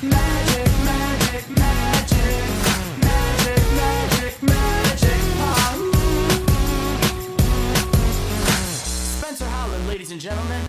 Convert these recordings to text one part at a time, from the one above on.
Magic, magic, magic. Magic, magic, magic. Spencer Howland, ladies and gentlemen.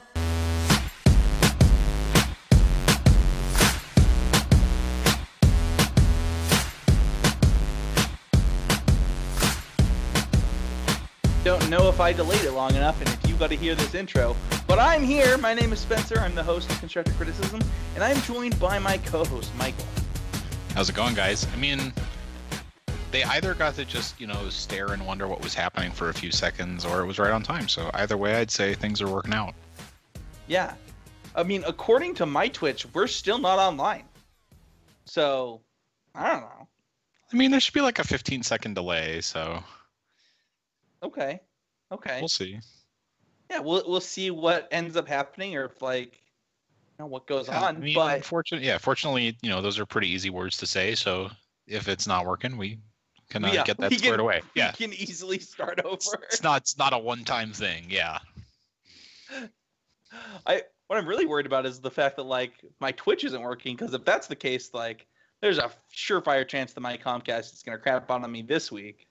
Don't know if I delayed it long enough and if you got to hear this intro, but I'm here. My name is Spencer. I'm the host of Constructive Criticism, and I'm joined by my co-host, Michael. How's it going, guys? I mean, they either got to just, stare and wonder what was happening for a few seconds, or it was right on time. So either way, I'd say things are working out. Yeah. I mean, according to my Twitch, we're still not online. So, I don't know. I mean, there should be like a 15-second delay, so... Okay. We'll see. Yeah, we'll see what ends up happening, or if what goes on. I mean, but fortunately, those are pretty easy words to say. So if it's not working, we can get that squared away. Yeah, we can easily start over. It's not a one-time thing. Yeah. What I'm really worried about is the fact that my Twitch isn't working, because if that's the case, there's a surefire chance that my Comcast is gonna crap on me this week.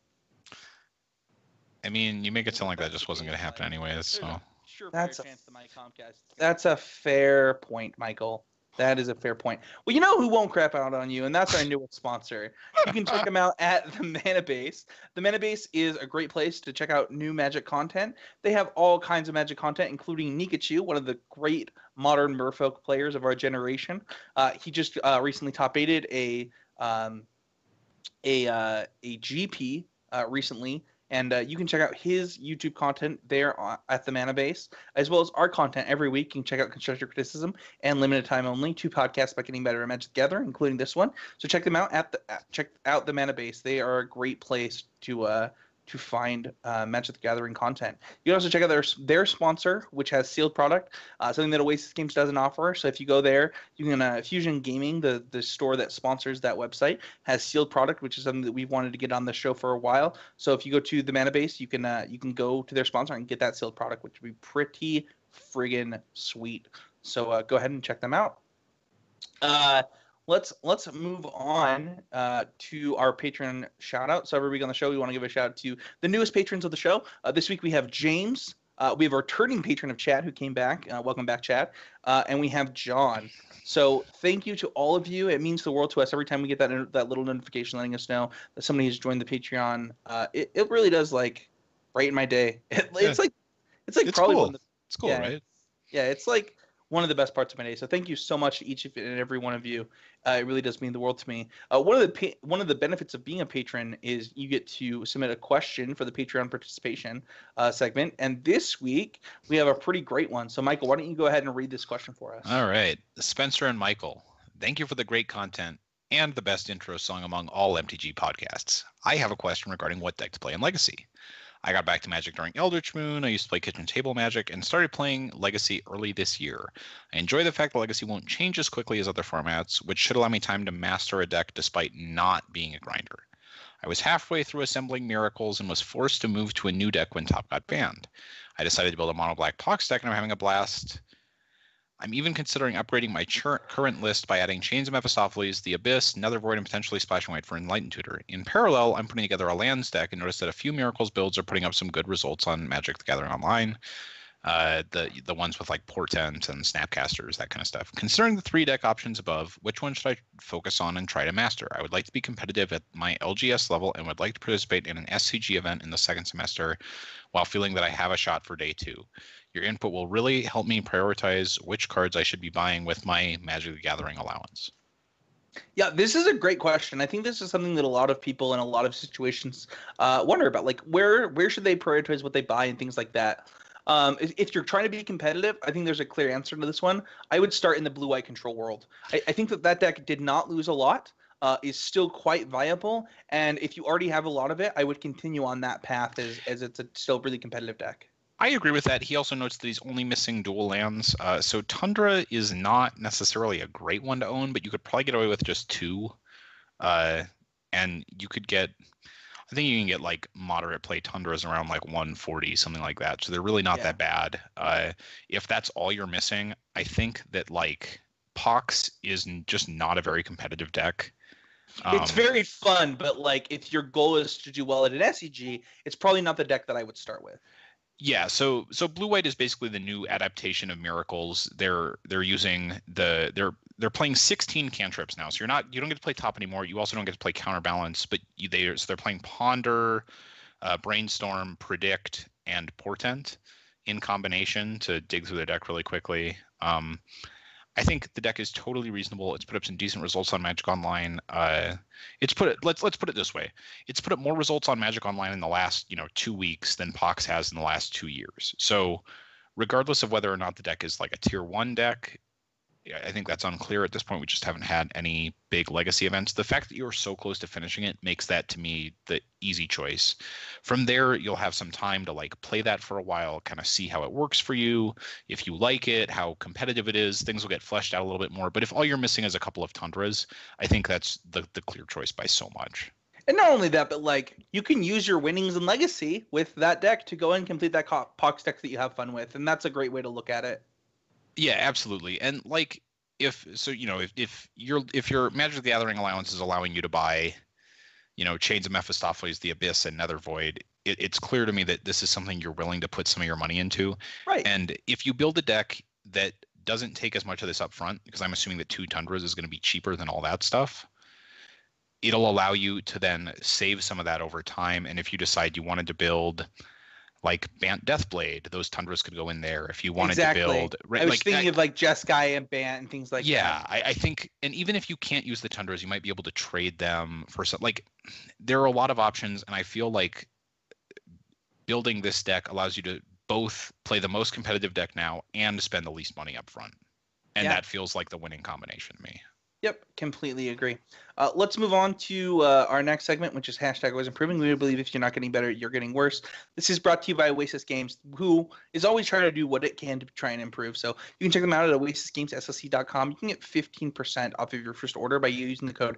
I mean, you make it sound like that just wasn't going to happen anyways, so... That's a fair point, Michael. That is a fair point. Well, you know who won't crap out on you, and that's our newest sponsor. You can check them out at the Mana Base. The Mana Base is a great place to check out new Magic content. They have all kinds of Magic content, including Nikachu, one of the great modern Merfolk players of our generation. He just recently top-8'd a GP recently. And you can check out his YouTube content there at the Mana Base, as well as our content every week. You can check out Constructive Criticism and Limited Time Only, 2 podcasts about getting better at Magic the Gathering, including this one. So check them out check out the Mana Base. They are a great place to find Magic the Gathering content. You can also check out their sponsor, which has sealed product, something that Oasis Games doesn't offer. So if you go there, you can Fusion Gaming, the store that sponsors that website, has sealed product, which is something that we've wanted to get on the show for a while. So if you go to the Mana Base, you can go to their sponsor and get that sealed product, which would be pretty friggin' sweet. So go ahead and check them out. Let's move on to our Patreon shout out. So every week on the show, we want to give a shout out to the newest patrons of the show. This week we have James. We have our returning patron of Chad who came back. Welcome back, Chad. And we have John. So thank you to all of you. It means the world to us every time we get that little notification letting us know that somebody has joined the Patreon. It really does brighten my day. It's probably cool. one of the, it's cool, yeah, right? Yeah, it's one of the best parts of my day. So thank you so much to each and every one of you. It really does mean the world to me. One of the benefits of being a patron is you get to submit a question for the Patreon participation segment. And this week we have a pretty great one. So Michael, why don't you go ahead and read this question for us? All right. Spencer and Michael, thank you for the great content and the best intro song among all MTG podcasts. I have a question regarding what deck to play in Legacy. I got back to Magic during Eldritch Moon. I used to play Kitchen Table Magic and started playing Legacy early this year. I enjoy the fact that Legacy won't change as quickly as other formats, which should allow me time to master a deck despite not being a grinder. I was halfway through assembling Miracles and was forced to move to a new deck when Top got banned. I decided to build a mono black Pox deck and I'm having a blast. I'm even considering upgrading my current list by adding Chains of Mephistopheles, The Abyss, Nethervoid, and potentially Splashing White for Enlightened Tutor. In parallel, I'm putting together a lands deck and noticed that a few Miracles builds are putting up some good results on Magic the Gathering Online. The ones with Portent and Snapcasters, that kind of stuff. Considering the 3 deck options above, which one should I focus on and try to master? I would like to be competitive at my LGS level and would like to participate in an SCG event in the second semester while feeling that I have a shot for day 2. Your input will really help me prioritize which cards I should be buying with my Magic the Gathering allowance. Yeah, this is a great question. I think this is something that a lot of people in a lot of situations wonder about. Where should they prioritize what they buy and things like that. If you're trying to be competitive, I think there's a clear answer to this one. I would start in the blue-white control world. I think that deck did not lose a lot, is still quite viable, and if you already have a lot of it, I would continue on that path as it's a still really competitive deck. I agree with that. He also notes that he's only missing dual lands. So Tundra is not necessarily a great one to own, but you could probably get away with just 2. And you could get, I think you can get moderate play Tundras around 140, something like that. So they're really not that bad. If that's all you're missing, I think that Pox is just not a very competitive deck. It's very fun, but like if your goal is to do well at an SEG, it's probably not the deck that I would start with. Yeah, so blue white is basically the new adaptation of Miracles. They're using they're playing 16 cantrips now. So you don't get to play top anymore. You also don't get to play counterbalance, but they're playing Ponder, Brainstorm, Predict, and Portent in combination to dig through the deck really quickly. I think the deck is totally reasonable. It's put up some decent results on Magic Online. Let's put it this way: it's put up more results on Magic Online in the last 2 weeks than Pox has in the last 2 years. So, regardless of whether or not the deck is like a tier 1 deck, I think that's unclear at this point. We just haven't had any big legacy events. The fact that you're so close to finishing it makes that, to me, the easy choice. From there, you'll have some time to like play that for a while, kind of see how it works for you. If you like it, how competitive it is, things will get fleshed out a little bit more. But if all you're missing is a couple of Tundras, I think that's the clear choice by so much. And not only that, but like you can use your winnings in Legacy with that deck to go and complete that Pox deck that you have fun with, and that's a great way to look at it. Yeah, absolutely. And like if your Magic the Gathering allowance is allowing you to buy, Chains of Mephistopheles, the Abyss, and Nether Void, it's clear to me that this is something you're willing to put some of your money into. Right. And if you build a deck that doesn't take as much of this up front, because I'm assuming that 2 Tundras is going to be cheaper than all that stuff, it'll allow you to then save some of that over time. And if you decide you wanted to build like Bant Deathblade, those Tundras could go in there. If you wanted to build, right, I was thinking of like Jeskai and Bant and things like that. Yeah, I think, and even if you can't use the Tundras, you might be able to trade them for some. Like, there are a lot of options, and I feel like building this deck allows you to both play the most competitive deck now and spend the least money up front, and that feels like the winning combination to me. Yep, completely agree. Let's move on to our next segment, which is hashtag always improving. We believe if you're not getting better, you're getting worse. This is brought to you by Oasis Games, who is always trying to do what it can to try and improve. So you can check them out at oasisgamesssc.com. You can get 15% off of your first order by using the code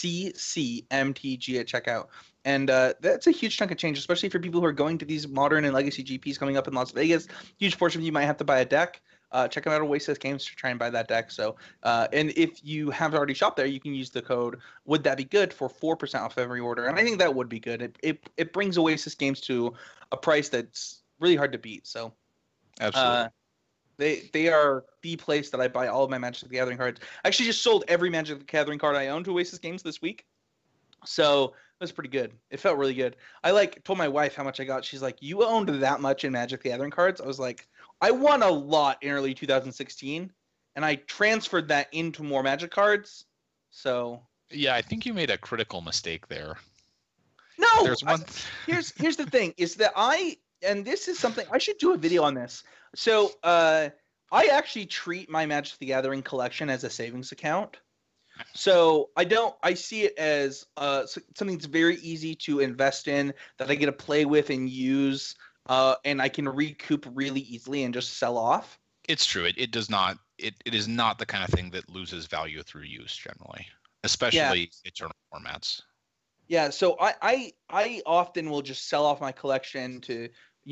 CCMTG at checkout. And that's a huge chunk of change, especially for people who are going to these modern and legacy GPs coming up in Las Vegas. Huge portion of you might have to buy a deck. Check out Oasis Games to try and buy that deck. So, and if you haven't already shopped there, you can use the code Would That Be Good for 4% off every order. And I think that would be good. It brings Oasis Games to a price that's really hard to beat. So, absolutely, they are the place that I buy all of my Magic the Gathering cards. I actually just sold every Magic the Gathering card I own to Oasis Games this week. So it was pretty good. It felt really good. I told my wife how much I got. She's like, "You owned that much in Magic the Gathering cards?" I was like, I won a lot in early 2016, and I transferred that into more Magic cards. So yeah, I think you made a critical mistake there. No, there's one. Here's the thing: is that and this is something I should do a video on this. So I actually treat my Magic the Gathering collection as a savings account. So I see it as something that's very easy to invest in, that I get to play with and use. And I can recoup really easily and just sell off. It's true. It does not. It is not the kind of thing that loses value through use generally, especially eternal formats. Yeah. So I often will just sell off my collection to,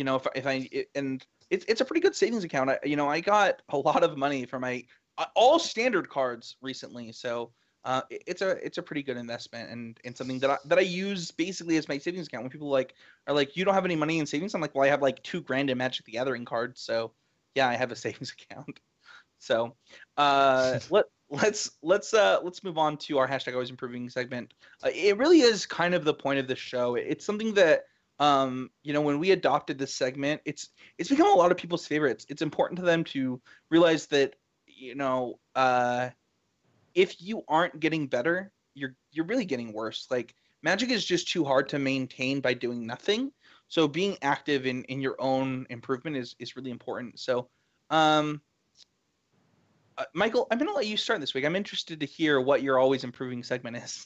and it's a pretty good savings account. I got a lot of money for my all standard cards recently. So it's a pretty good investment and something that I use basically as my savings account. When people are like, you don't have any money in savings, I'm like, well, I have like $2,000 in Magic the Gathering cards, so yeah, I have a savings account. So let's move on to our hashtag always improving segment. It really is kind of the point of the show. It's something that when we adopted this segment, it's become a lot of people's favorites. It's important to them to realize that if you aren't getting better, you're really getting worse. Like, Magic is just too hard to maintain by doing nothing. So being active in your own improvement is really important. So, Michael, I'm going to let you start this week. I'm interested to hear what your always improving segment is.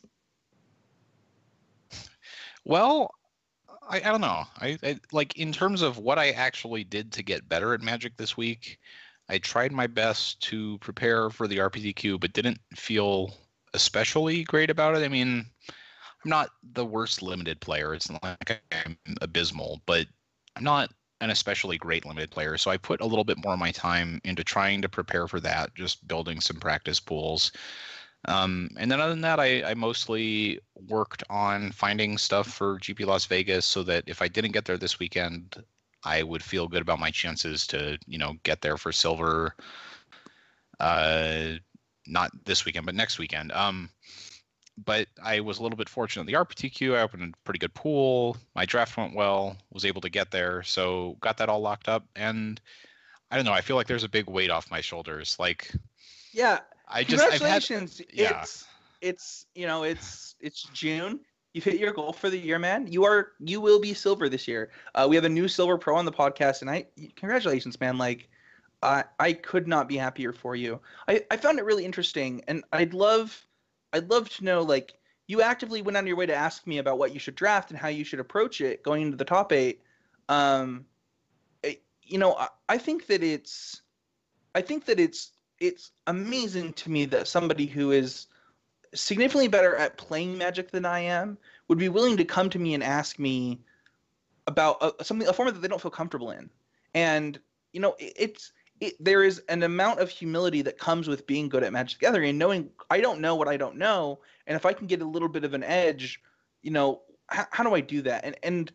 Well, I don't know. I like, in terms of what I actually did to get better at Magic this week, I tried my best to prepare for the RPTQ, but didn't feel especially great about it. I mean, I'm not the worst limited player. It's not like I'm abysmal, but I'm not an especially great limited player. So I put a little bit more of my time into trying to prepare for that, just building some practice pools. And then other than that, I mostly worked on finding stuff for GP Las Vegas so that if I didn't get there this weekend, I would feel good about my chances to, get there for silver. Not this weekend, but next weekend. But I was a little bit fortunate. The RPTQ, I opened a pretty good pool. My draft went well, was able to get there. So got that all locked up. And I don't know, I feel like there's a big weight off my shoulders. Like, Yeah. Congratulations. Yeah. It's June. You've hit your goal for the year, man. You will be silver this year. We have a new silver pro on the podcast tonight. Congratulations, man. Like, I could not be happier for you. I found it really interesting, and I'd love to know, like, you actively went on your way to ask me about what you should draft and how you should approach it going into the top 8. I think that it's amazing to me that somebody who is significantly better at playing Magic than I am would be willing to come to me and ask me about a format that they don't feel comfortable in. And there is an amount of humility that comes with being good at Magic the Gathering and knowing I don't know what I don't know, and if I can get a little bit of an edge, how do I do that? And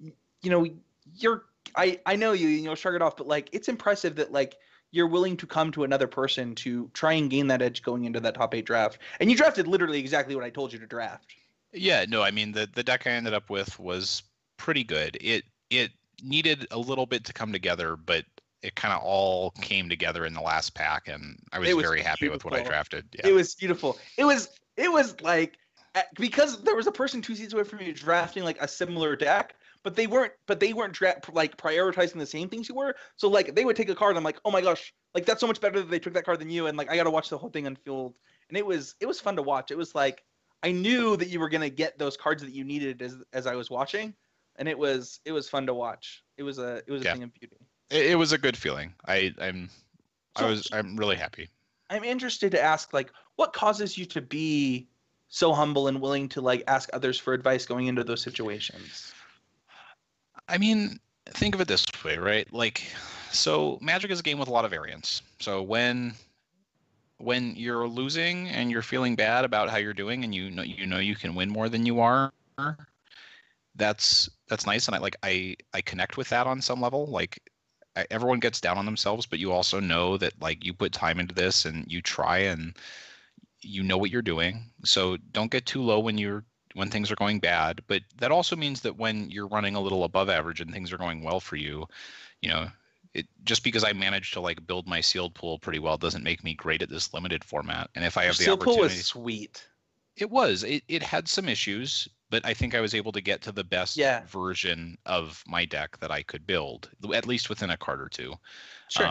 I know you shrug it off, but like it's impressive that like you're willing to come to another person to try and gain that edge going into that top 8 draft. And you drafted literally exactly what I told you to draft. Yeah, no, I mean the deck I ended up with was pretty good. It needed a little bit to come together, but it kind of all came together in the last pack, and I was very happy with what I drafted. Yeah. It was beautiful. It was like, because there was a person 2 seats away from you drafting like a similar deck, but they weren't like prioritizing the same things you were. So like they would take a card and I'm like, oh my gosh, like that's so much better that they took that card than you, and like I got to watch the whole thing unfold. And it was fun to watch. It was like I knew that you were gonna get those cards that you needed as I was watching, and it was fun to watch. It was a thing of beauty. It was a good feeling. I'm really happy. I'm interested to ask, like, what causes you to be so humble and willing to like ask others for advice going into those situations? I mean, think of it this way, right? Like, so Magic is a game with a lot of variance. So when you're losing and you're feeling bad about how you're doing, and you know you can win more than you are, that's nice, and I connect with that on some level. Like, everyone gets down on themselves, but you also know that like you put time into this and you try and you know what you're doing. So don't get too low when things are going bad. But that also means that when you're running a little above average and things are going well for you, it just because I managed to like build my sealed pool pretty well doesn't make me great at this limited format. And if I have the opportunity, sealed pool was sweet. It had some issues, but I think I was able to get to the best version of my deck that I could build, at least within a card or two. Sure.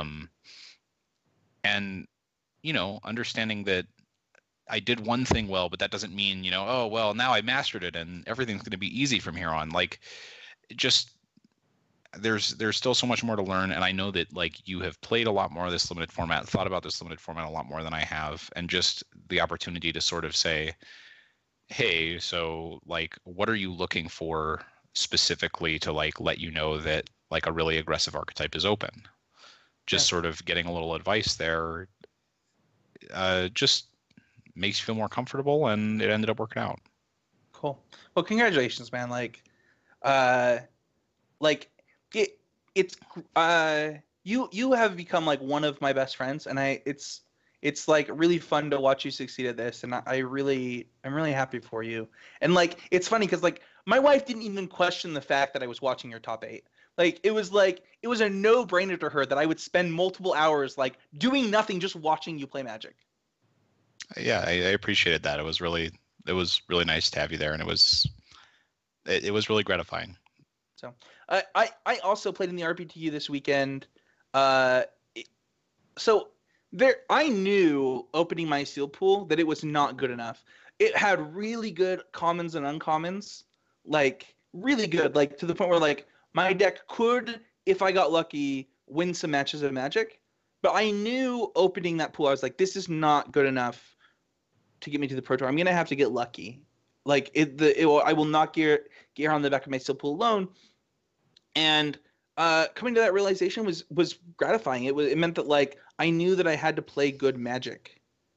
And understanding that I did one thing well, but that doesn't mean, oh, well, now I mastered it and everything's going to be easy from here on. Like, just there's still so much more to learn. And I know that like you have played a lot more of this limited format, thought about this limited format a lot more than I have. And just the opportunity to sort of say, hey, so like, what are you looking for specifically to like let you know that like a really aggressive archetype is open? Just sort of getting a little advice there just makes you feel more comfortable, and it ended up working out. Cool. Well, congratulations, man. You have become like one of my best friends, and it's like really fun to watch you succeed at this, and I'm really happy for you. And like it's funny because like my wife didn't even question the fact that I was watching your top 8. Like it was a no-brainer to her that I would spend multiple hours like doing nothing, just watching you play Magic. Yeah, I appreciated that. It was really nice to have you there, and it was really gratifying. So I also played in the RPTU this weekend. So there, I knew opening my sealed pool that it was not good enough. It had really good commons and uncommons, like really good, like to the point where like my deck could, if I got lucky, win some matches of Magic. But I knew opening that pool, I was like, this is not good enough to get me to the Pro Tour. I'm gonna have to get lucky. Like I will not gear on the back of my sealed pool alone. And coming to that realization was gratifying. It meant that like I knew that I had to play good Magic.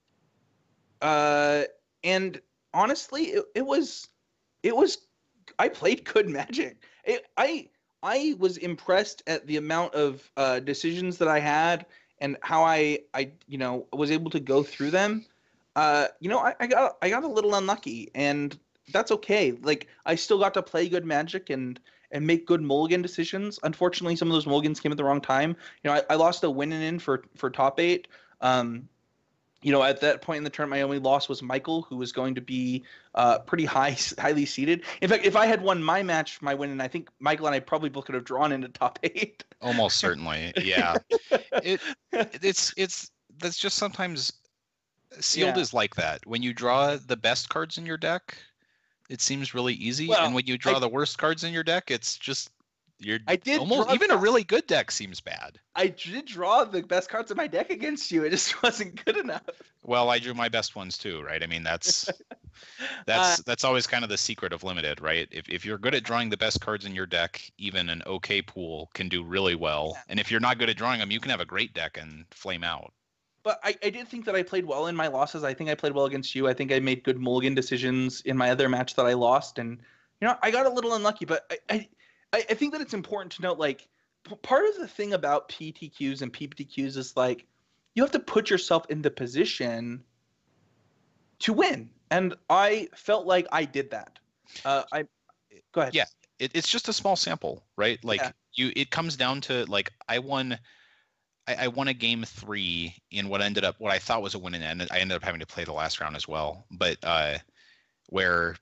And honestly, it was I played good Magic. I was impressed at the amount of decisions that I had and how I was able to go through them. I got a little unlucky, and that's okay. Like I still got to play good Magic and make good mulligan decisions. Unfortunately, some of those mulligans came at the wrong time. I lost a win-in for top 8. At that point in the tournament, my only loss was Michael, who was going to be pretty highly seeded. In fact, if I had won my match, my win, and I think Michael and I probably both could have drawn into top 8. Almost certainly, yeah. It's that's just sometimes sealed is like that. When you draw the best cards in your deck, it seems really easy, and when you draw the worst cards in your deck, it's just a really good deck seems bad. I did draw the best cards in my deck against you. It just wasn't good enough. Well, I drew my best ones too, right? I mean, that's always kind of the secret of limited, right? If you're good at drawing the best cards in your deck, even an okay pool can do really well. Yeah. And if you're not good at drawing them, you can have a great deck and flame out. But I did think that I played well in my losses. I think I played well against you. I think I made good mulligan decisions in my other match that I lost. And, I got a little unlucky, but I think that it's important to note, like, part of the thing about PTQs and PPTQs is, like, you have to put yourself in the position to win. And I felt like I did that. Go ahead. Yeah, it's just a small sample, right? Like, it comes down to, like, I won a game 3 in what I thought was a win, and I ended up having to play the last round as well. But where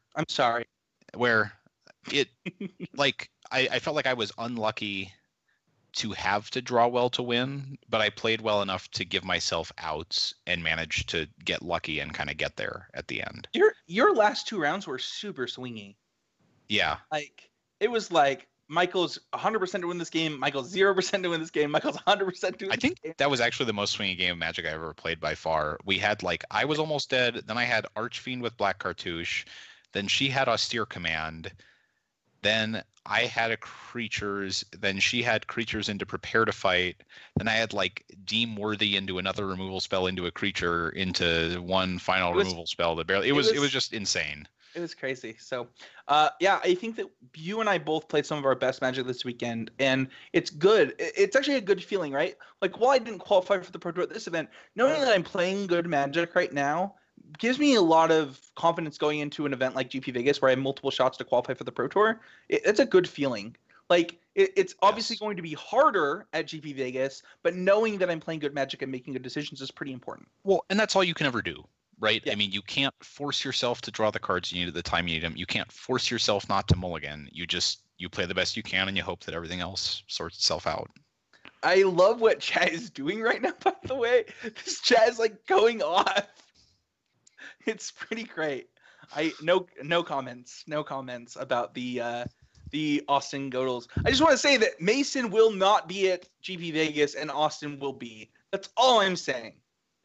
it like I felt like I was unlucky to have to draw well to win, but I played well enough to give myself outs and managed to get lucky and kind of get there at the end. Your last 2 rounds were super swingy. Yeah. Like it was like Michael's 100% to win this game. Michael's 0% to win this game. Michael's 100% to win this game. I think that was actually the most swingy game of Magic I ever played by far. We had I was almost dead. Then I had Archfiend with Black Cartouche. Then she had Austere Command. Then I had creatures. Then she had creatures into Prepare to Fight. Then I had Deem Worthy into another removal spell into a creature into one final removal spell. It was just insane. It was crazy. So, I think that you and I both played some of our best Magic this weekend, and it's good. It's actually a good feeling, right? Like, while I didn't qualify for the Pro Tour at this event, knowing that I'm playing good Magic right now gives me a lot of confidence going into an event like GP Vegas where I have multiple shots to qualify for the Pro Tour. It's a good feeling. Like, it's obviously going to be harder at GP Vegas, but knowing that I'm playing good Magic and making good decisions is pretty important. Well, and that's all you can ever do. Right? Yeah. I mean, you can't force yourself to draw the cards you need at the time you need them. You can't force yourself not to mulligan. You play the best you can and you hope that everything else sorts itself out. I love what Chad is doing right now, by the way. This Chad is going off. It's pretty great. No comments about the Austin Godels. I just want to say that Mason will not be at GP Vegas and Austin will be. That's all I'm saying.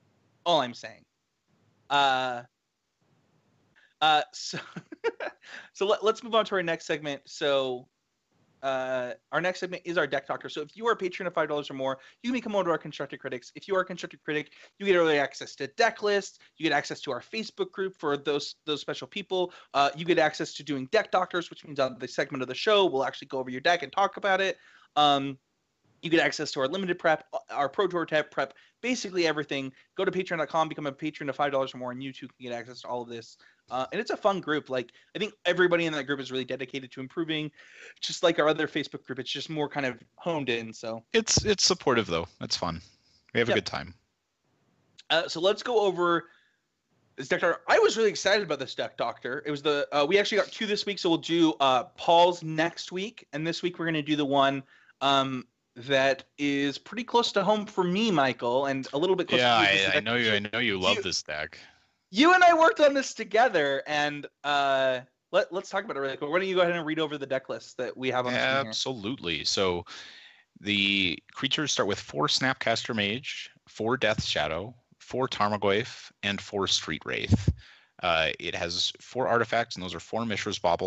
So let's move on to our next segment. So our next segment is our Deck Doctor. So if you are a patron of $5 or more, you can become one of our Constructed Critics. If you are a Constructed Critic, you get early access to deck lists. You get access to our Facebook group for those special people. You get access to doing Deck Doctors, which means on the segment of the show, we'll actually go over your deck and talk about it. You get access to our limited prep, our Pro Tour prep, basically everything. Go to patreon.com, become a patron of $5 or more, and you too can get access to all of this. And it's a fun group. I think everybody in that group is really dedicated to improving, just like our other Facebook group. It's just more kind of honed in. So it's supportive though. It's fun. We have a good time. So let's go over this Deck Doctor. I was really excited about this Deck Doctor. It was we actually got 2 this week, so we'll do Paul's next week, and this week we're going to do the one that is pretty close to home for me, Michael, and a little bit close to you. I know you love this deck. You and I worked on this together, and let's talk about it really quick. Why don't you go ahead and read over the deck list that we have on the screen here? Absolutely. So the creatures start with 4 Snapcaster Mage, 4 Death Shadow, 4 Tarmogoyf, and 4 Street Wraith. It has 4 artifacts, and those are 4 Mishra's Baubles,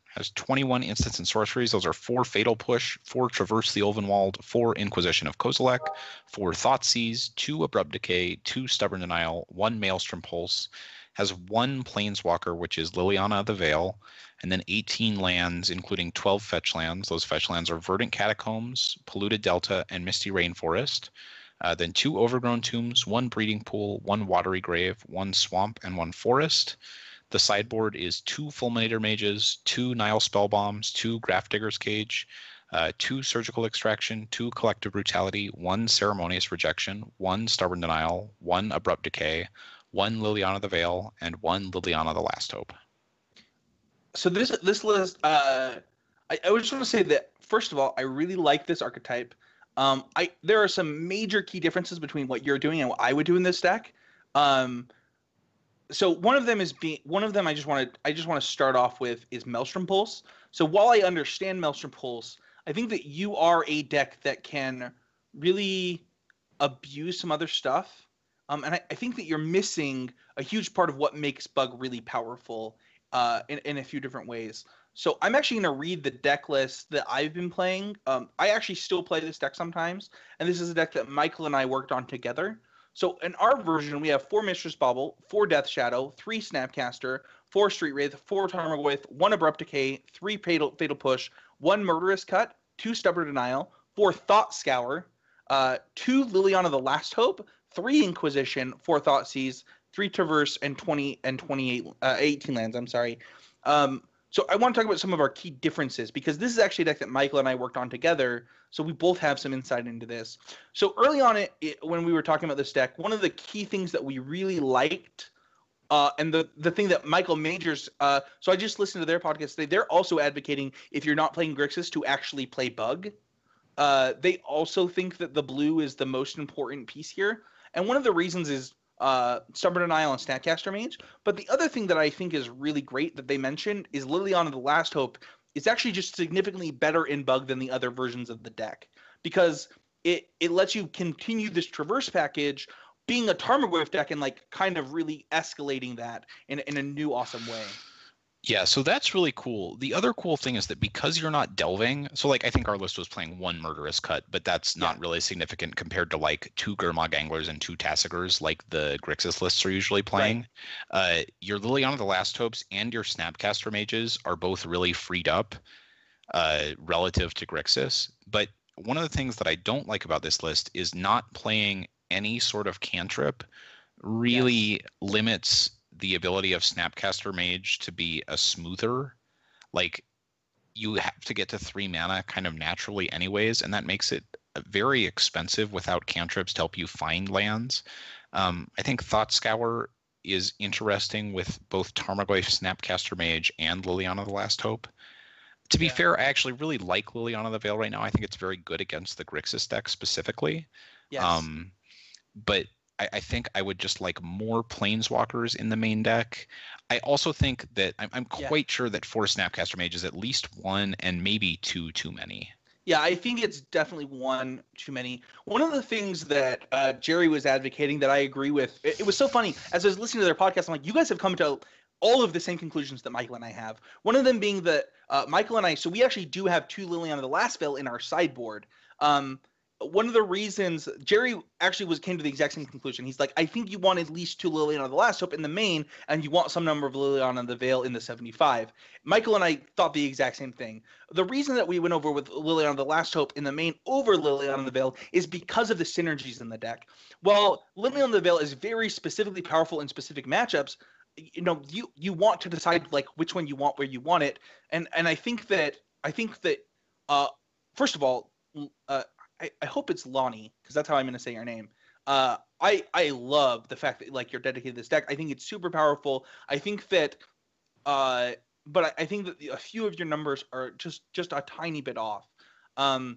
has 21 instants and sorceries. Those are 4 Fatal Push, 4 Traverse the Ulvenwald, 4 Inquisition of Kozilek, 4 Thoughtseize, 2 Abrupt Decay, 2 Stubborn Denial, 1 Maelstrom Pulse, has 1 Planeswalker, which is Liliana of the Veil, and then 18 lands, including 12 fetch lands. Those fetch lands are Verdant Catacombs, Polluted Delta, and Misty Rainforest. Then 2 Overgrown Tombs, 1 Breeding Pool, 1 Watery Grave, 1 Swamp, and 1 Forest. The sideboard is 2 Fulminator Mages, 2 Nile Spellbombs, 2 Grafdigger's Cage, 2 Surgical Extraction, 2 Collective Brutality, 1 Ceremonious Rejection, 1 Stubborn Denial, 1 Abrupt Decay, 1 Liliana the Veil, and 1 Liliana the Last Hope. So this list, I would just want to say that, first of all, I really like this archetype. There are some major key differences between what you're doing and what I would do in this deck. So one of them I just want to start off with is Maelstrom Pulse. So while I understand Maelstrom Pulse, I think that you are a deck that can really abuse some other stuff. And I think that you're missing a huge part of what makes Bug really powerful in a few different ways. So I'm actually going to read the deck list that I've been playing. I actually still play this deck sometimes, and this is a deck that Michael and I worked on together. So in our version, we have 4 Mistress Bauble, 4 Death Shadow, 3 Snapcaster, 4 Street Wraith, 4 Tarmogoyf, 1 Abrupt Decay, 3 Fatal Push, 1 Murderous Cut, 2 Stubborn Denial, 4 Thought Scour, 2 Liliana the Last Hope, 3 Inquisition, 4 Thoughtseize, 3 Traverse, and 18 lands. I'm sorry. So I want to talk about some of our key differences, because this is actually a deck that Michael and I worked on together, so we both have some insight into this. So early on, when we were talking about this deck, one of the key things that we really liked, and the thing that Michael Majors, so I just listened to their podcast today, they're also advocating, if you're not playing Grixis, to actually play Bug. They also think that the blue is the most important piece here, and one of the reasons is Stubborn Denial and Snapcaster Mage. But the other thing that I think is really great that they mentioned is Liliana the Last Hope is actually just significantly better in Bug than the other versions of the deck, because it lets you continue this Traverse package being a Tarmogoyf deck and like kind of really escalating that in a new awesome way. Yeah, so that's really cool. The other cool thing is that because you're not delving, so like I think our list was playing 1 Murderous Cut, but that's not really significant compared to like 2 Gurmag Anglers and 2 Tassigurs like the Grixis lists are usually playing. Right. Your Liliana the Last Hopes and your Snapcaster Mages are both really freed up relative to Grixis. But one of the things that I don't like about this list is not playing any sort of cantrip really limits the ability of Snapcaster Mage to be a smoother. Like, you have to get to 3 mana kind of naturally anyways, and that makes it very expensive without cantrips to help you find lands. I think Thought Scour is interesting with both Tarmogoyf, Snapcaster Mage, and Liliana the Last Hope. To be fair, I actually really like Liliana the Veil right now. I think it's very good against the Grixis deck specifically. Yes. But I think I would just like more Planeswalkers in the main deck. I also think that I'm quite sure that 4 Snapcaster Mage is at least 1 and maybe 2 too many. Yeah, I think it's definitely 1 too many. One of the things that Jerry was advocating that I agree with, it was so funny. As I was listening to their podcast, I'm like, you guys have come to all of the same conclusions that Michael and I have. One of them being that Michael and I, so we actually do have 2 Liliana the Last Veil in our sideboard. One of the reasons Jerry actually came to the exact same conclusion. He's like, I think you want at least 2 Liliana the Last Hope in the main, and you want some number of Liliana the Veil in the 75. Michael and I thought the exact same thing. The reason that we went over with Liliana the Last Hope in the main over Liliana the Veil is because of the synergies in the deck. While Liliana the Veil is very specifically powerful in specific matchups, you know, you want to decide like which one you want where you want it, and I think that first of all, I hope it's Lonnie, because that's how I'm going to say your name. I love the fact that like you're dedicated to this deck. I think it's super powerful. I think that, but I think that a few of your numbers are just a tiny bit off. And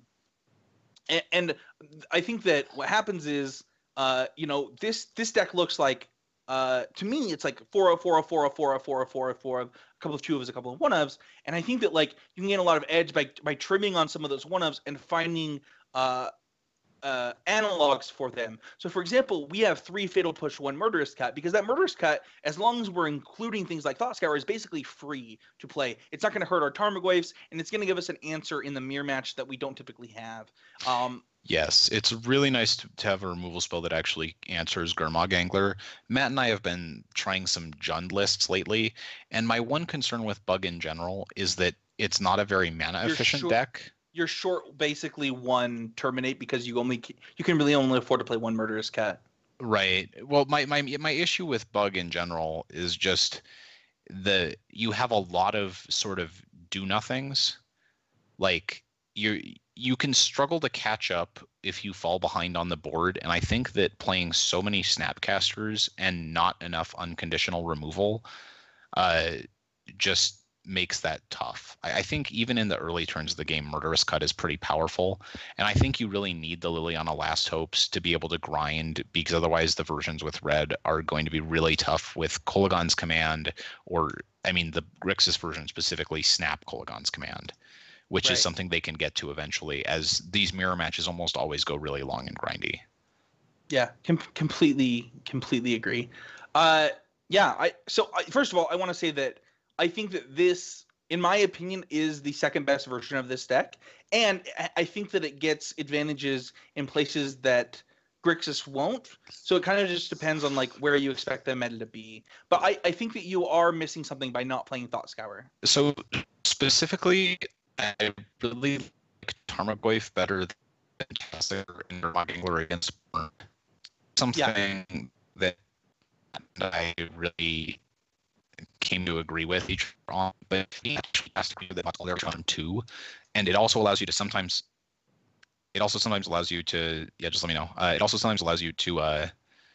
I think that what happens is, you know, this deck looks like, to me, it's like 4 4 4 4 4 4 4 a couple of 2-ofs, a couple of 1-ofs, and I think that like you can gain a lot of edge by trimming on some of those 1-ofs and finding analogs for them. So, for example, we have 3 Fatal Push, 1 Murderous Cut, because that Murderous Cut, as long as we're including things like Thought Scour, is basically free to play. It's not going to hurt our Tarmogoyfs, and it's going to give us an answer in the mirror match that we don't typically have. Yes, it's really nice to have a removal spell that actually answers Gurmag Angler. Matt and I have been trying some Jund lists lately, and my one concern with Bug in general is that it's not a very mana-efficient deck. You're short basically 1 Terminate because you can really only afford to play 1 Murderous Cat. Right. Well, my issue with Bug in general is just you have a lot of sort of do-nothings. Like, you can struggle to catch up if you fall behind on the board, and I think that playing so many Snapcasters and not enough unconditional removal just makes that tough. I think even in the early turns of the game, Murderous Cut is pretty powerful, and I think you really need the Liliana Last Hopes to be able to grind, because otherwise the versions with red are going to be really tough with Kolaghan's Command, the Grixis version specifically Snap Kolaghan's Command, which is something they can get to eventually, as these mirror matches almost always go really long and grindy. Yeah, completely agree. First of all, I want to say that I think that this, in my opinion, is the second best version of this deck, and I think that it gets advantages in places that Grixis won't. So it kind of just depends on like where you expect the meta to be. But I think that you are missing something by not playing Thought Scour. So specifically, I really like Tarmogoyf better than Caster in Angler against Burn. Something that I really came to agree with each on, but he actually has to do that all their turn 2, and it also allows you to sometimes. It also sometimes allows you to just let me know. It also sometimes allows you to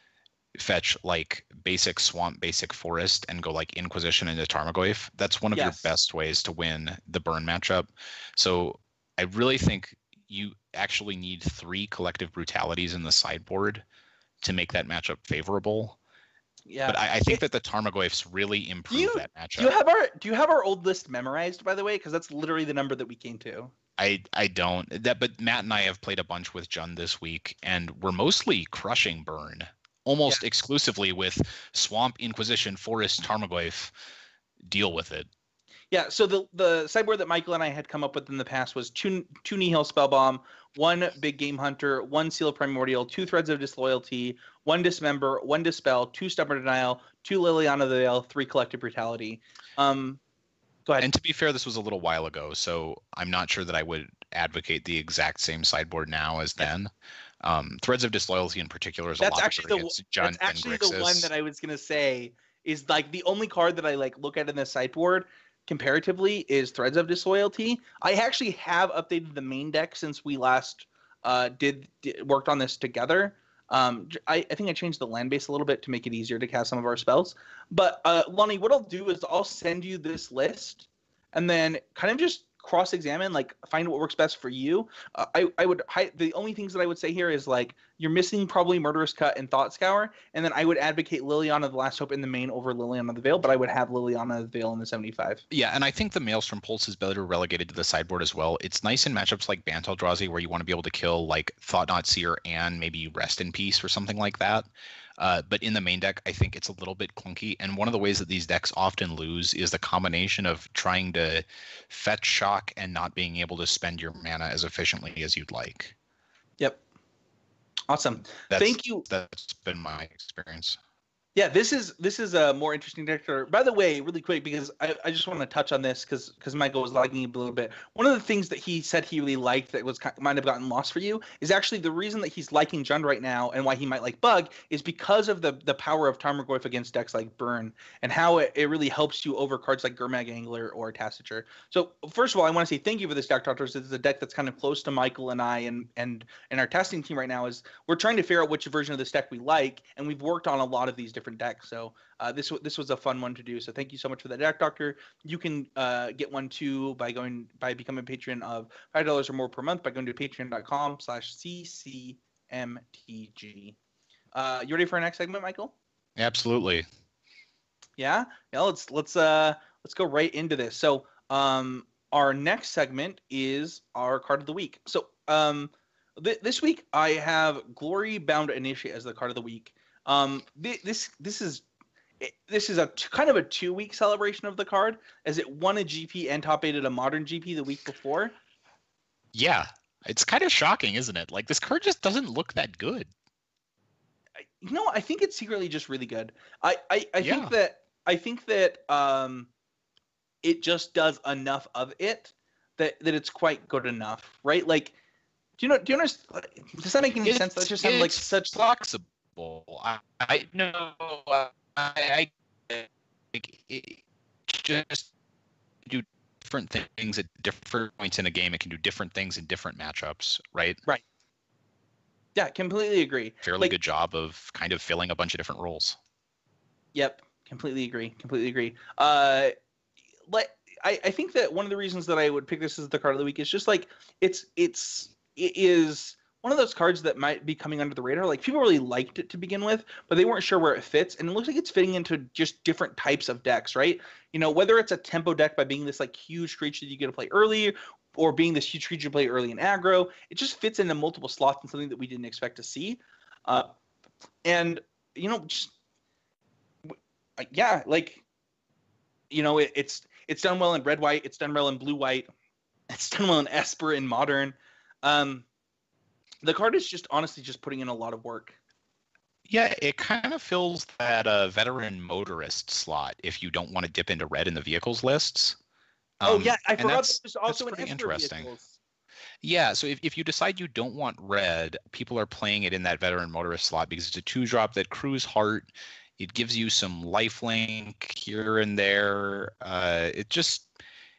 fetch like basic swamp, basic forest, and go like Inquisition into Tarmogoyf. That's one of your best ways to win the burn matchup. So I really think you actually need 3 collective brutalities in the sideboard to make that matchup favorable. Yeah, but I think that the Tarmogoyfs really improve that matchup. Do you have our old list memorized, by the way? Because that's literally the number that we came to. I don't. But Matt and I have played a bunch with Jund this week, and we're mostly crushing burn almost exclusively with Swamp, Inquisition, Forest, Tarmogoyf. Deal with it. Yeah, so the sideboard that Michael and I had come up with in the past was two Nihil Spellbomb, 1 Big Game Hunter, 1 Seal Primordial, 2 Threads of Disloyalty, 1 Dismember, 1 Dispel, 2 Stubborn Denial, 2 Liliana the Veil, 3 Collective Brutality. Go ahead. And to be fair, this was a little while ago, so I'm not sure that I would advocate the exact same sideboard now as then. Threads of Disloyalty in particular is a lot better against Jund and Grixis. That's actually the one that I was going to say is like the only card that I like look at in the sideboard comparatively is Threads of Disloyalty. I actually have updated the main deck since we last worked on this together. I think I changed the land base a little bit to make it easier to cast some of our spells. But Lonnie, what I'll do is I'll send you this list and then kind of just cross-examine, like find what works best for you. The only things that I would say here is like you're missing probably Murderous Cut and Thought Scour, and then I would advocate Liliana the Last Hope in the main over Liliana the Veil, but I would have Liliana the Veil in the 75. Yeah, and I think the Maelstrom Pulse is better relegated to the sideboard as well. It's nice in matchups like Bant Eldrazi where you want to be able to kill like Thought-Knot Seer and maybe Rest in Peace or something like that. But in the main deck, I think it's a little bit clunky. And one of the ways that these decks often lose is the combination of trying to fetch shock and not being able to spend your mana as efficiently as you'd like. Yep. Awesome. Thank you. That's been my experience. Yeah, this is a more interesting deck. By the way, really quick, because I just want to touch on this because Michael was lagging a little bit. One of the things that he said he really liked that might have gotten lost for you is actually the reason that he's liking Jund right now and why he might like Bug is because of the power of Tarmogoyf against decks like Burn and how it really helps you over cards like Gurmag Angler or Taciture. So first of all, I want to say thank you for this deck, Doctors. It's a deck that's kind of close to Michael and I and our testing team right now is we're trying to figure out which version of this deck we like, and we've worked on a lot of these different decks. So this was a fun one to do. So thank you so much for that, deck, Doctor. You can get one too by becoming a patron of $5 or more per month by going to patreon.com/ccmtg. You ready for our next segment, Michael? Absolutely. Yeah. Let's go right into this. So our next segment is our card of the week. So This week I have Glory Bound Initiate as the card of the week. This is kind of a 2-week celebration of the card, as it won a GP and top 8 at a modern GP the week before. Yeah, it's kind of shocking, isn't it? Like, this card just doesn't look that good. I think it's secretly just really good. I Yeah. think that it just does enough of it that it's quite good enough, right? Like, do you understand? Does that make any sense? That just sounds like It's such. flexible. I know. I like, it just do different things at different points in a game. It can do different things in different matchups, right? Right. Yeah, completely agree. Fairly good job of kind of filling a bunch of different roles. Yep, completely agree. Completely agree. I think that one of the reasons that I would pick this as the card of the week is just like it is one of those cards that might be coming under the radar. Like, people really liked it to begin with, but they weren't sure where it fits, and it looks like it's fitting into just different types of decks, right? Whether it's a tempo deck by being this like huge creature that you get to play early, or being this huge creature you play early in aggro, it just fits into multiple slots and something that we didn't expect to see. And just yeah, like it's done well in red white, it's done well in blue white, it's done well in Esper in modern. The card is just honestly just putting in a lot of work. Yeah, it kind of fills that veteran motorist slot if you don't want to dip into red in the vehicles lists. I forgot that there's also an pretty Esper interesting. vehicles. Yeah, so if you decide you don't want red, people are playing it in that veteran motorist slot because it's a 2-drop that crews heart. It gives you some lifelink here and there. It's just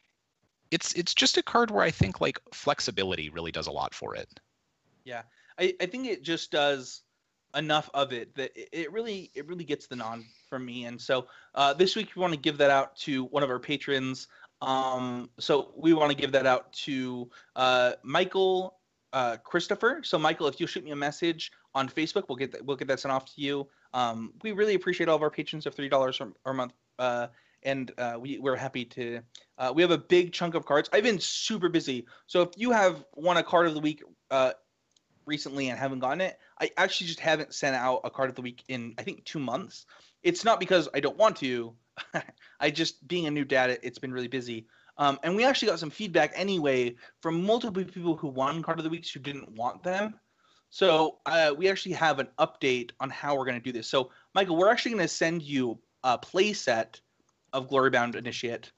a card where I think like flexibility really does a lot for it. Yeah, I think it just does enough of it that it really gets the nod from me. And so this week we want to give that out to one of our patrons. So we want to give that out to Michael Christopher. So Michael, if you'll shoot me a message on Facebook, we'll get that sent off to you. We really appreciate all of our patrons of $3 a month. And we're happy to. We have a big chunk of cards. I've been super busy, so if you have won a card of the week recently and haven't gotten it, I actually just haven't sent out a card of the week in I think 2 months. It's not because I don't want to. I just, being a new dad, it's been really busy. And we actually got some feedback anyway from multiple people who won card of the weeks who didn't want them. So we actually have an update on how we're going to do this. So Michael, we're actually going to send you a play set of Glorybound Initiate.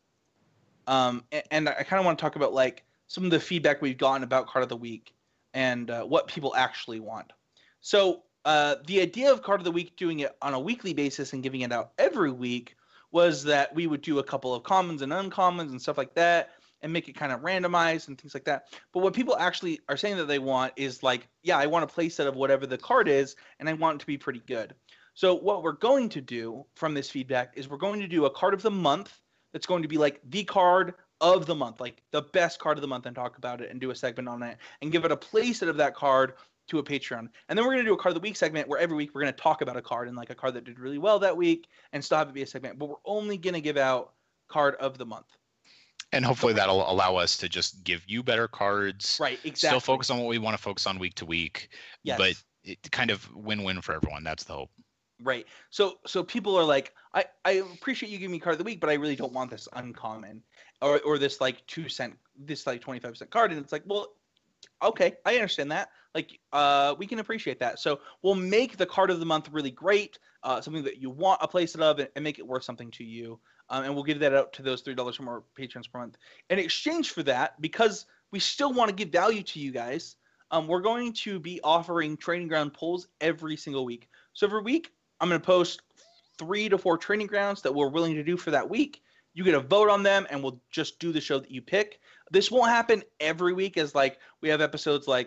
And I kind of want to talk about like some of the feedback we've gotten about card of the week and what people actually want. So the idea of card of the week doing it on a weekly basis and giving it out every week was that we would do a couple of commons and uncommons and stuff like that and make it kind of randomized and things like that. But what people actually are saying that they want is like, yeah, I want a play set of whatever the card is, and I want it to be pretty good. So what we're going to do from this feedback is we're going to do a card of the month that's going to be like the card of the month, like the best card of the month, and talk about it and do a segment on it and give it a play set of that card to a Patreon. And then we're going to do a card of the week segment where every week we're going to talk about a card and like a card that did really well that week and still have it be a segment. But we're only going to give out card of the month. And hopefully that'll allow us to just give you better cards. Right, exactly. Still focus on what we want to focus on week to week. Yes. But it kind of win-win for everyone. That's the hope. Right. So people are like, I appreciate you giving me card of the week, but I really don't want this uncommon or this like 2-cent, this like 25-cent card. And it's like, well, okay, I understand that. Like, we can appreciate that. So we'll make the card of the month really great, something that you want a playset of, and make it worth something to you. And we'll give that out to those $3 or more patrons per month. In exchange for that, because we still want to give value to you guys, we're going to be offering Training Ground polls every single week. So every week, I'm going to post 3 to 4 training grounds that we're willing to do for that week. You get a vote on them, and we'll just do the show that you pick. This won't happen every week, as like we have episodes like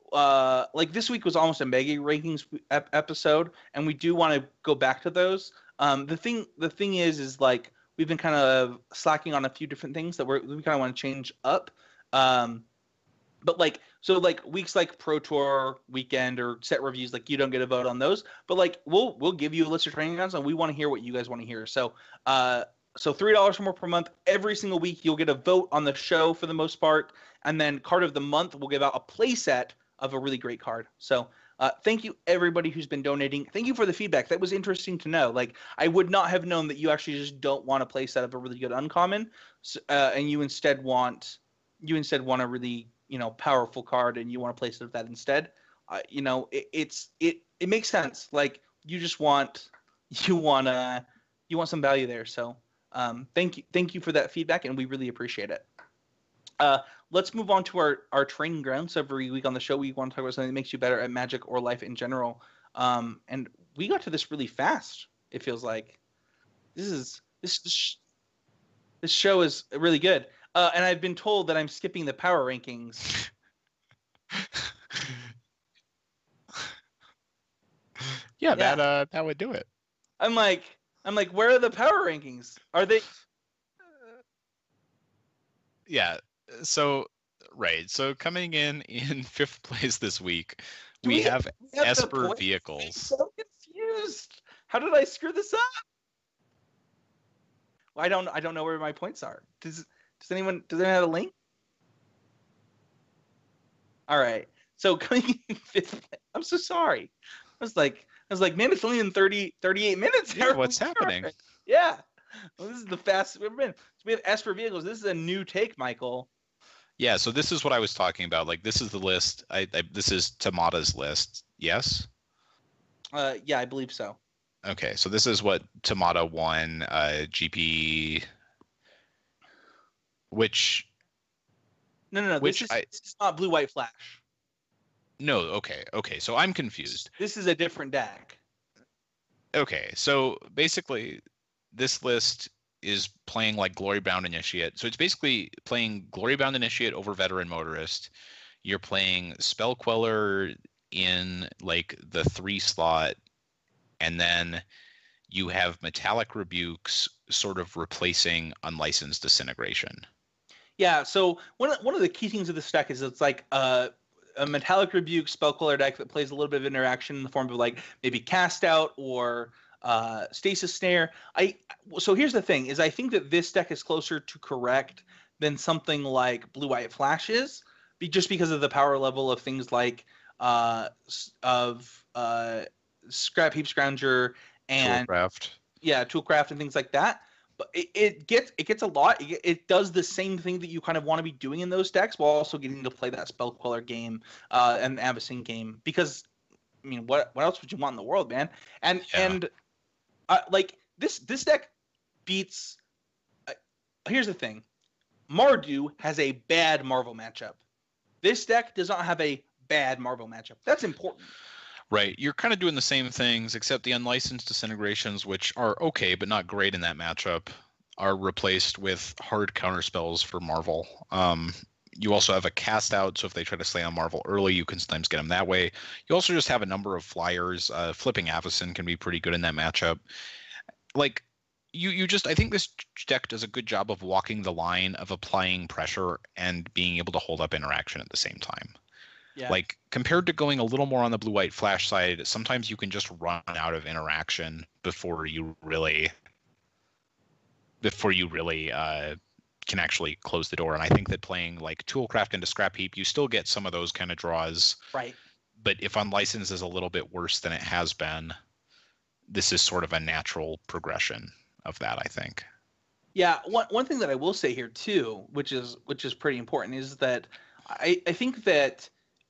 this week was almost a Mega Rankings episode, and we do want to go back to those. The thing is like we've been kind of slacking on a few different things that we kind of want to change up. But like, so like weeks like Pro Tour weekend or set reviews, like you don't get a vote on those, but like we'll give you a list of training grounds and we want to hear what you guys want to hear. So $3 or more per month every single week, you'll get a vote on the show for the most part. And then card of the month, we'll give out a play set of a really great card. So thank you everybody who's been donating. Thank you for the feedback. That was interesting to know. Like, I would not have known that you actually just don't want to play set up a really good uncommon, and you instead want a really, you know, powerful card, and you want to play set up that instead. You know, it makes sense. Like, you want some value there. So thank you for that feedback, and we really appreciate it. Let's move on to our training grounds. So every week on the show, we want to talk about something that makes you better at Magic or life in general. And we got to this really fast. It feels like this show is really good. And I've been told that I'm skipping the power rankings. Yeah, that would do it. I'm like, where are the power rankings? Are they? Yeah. So coming in fifth place this week, we have Esper Vehicles. I'm so confused. How did I screw this up? Well, I don't know where my points are. Does anyone have a link? All right. So coming in fifth, I'm so sorry. I was like, man, it's only in 38 minutes. Yeah, what's happening? Yeah. Well, this is the fastest we've ever been. So we have Esper Vehicles. This is a new take, Michael. Yeah, so this is what I was talking about. Like, this is the list. This is Tamada's list. Yes? Yeah, I believe so. Okay, so this is what Tamada won GP, which... No. This is not Blue White Flash. No, okay. So I'm confused. This is a different deck. Okay, so basically, this list is playing like Glory Bound Initiate. So it's basically playing Glory Bound Initiate over Veteran Motorist. You're playing Spell Queller in like the 3 slot, and then you have Metallic Rebukes sort of replacing Unlicensed Disintegration. Yeah, so one of the key things of this deck is it's like a Metallic Rebuke Spell Queller deck that plays a little bit of interaction in the form of like maybe Cast Out or Stasis Snare. So here's the thing: is I think that this deck is closer to correct than something like Blue White Flash is, just because of the power level of things like Scrap Heap Scrounger and Toolcraft and things like that. But it gets a lot. It does the same thing that you kind of want to be doing in those decks, while also getting to play that Spell Queller game and Avacyn game. Because I mean, what else would you want in the world, man? And like this deck beats. Here's the thing: Mardu has a bad Marvel matchup. This deck does not have a bad Marvel matchup. That's important. Right. You're kind of doing the same things, except the Unlicensed Disintegrations, which are okay but not great in that matchup, are replaced with hard counterspells for Marvel. You also have a Cast Out, so if they try to slay on Marvel early, you can sometimes get them that way. You also just have a number of flyers. Flipping Avacyn can be pretty good in that matchup. Like, I think this deck does a good job of walking the line of applying pressure and being able to hold up interaction at the same time. Yeah. Like, compared to going a little more on the Blue-White Flash side, sometimes you can just run out of interaction before you really can actually close the door. And I think that playing like Toolcraft into Scrap Heap, you still get some of those kind of draws. Right. But if Unlicensed is a little bit worse than it has been, this is sort of a natural progression of that, I think. Yeah, one thing that I will say here too, which is pretty important, is that I think that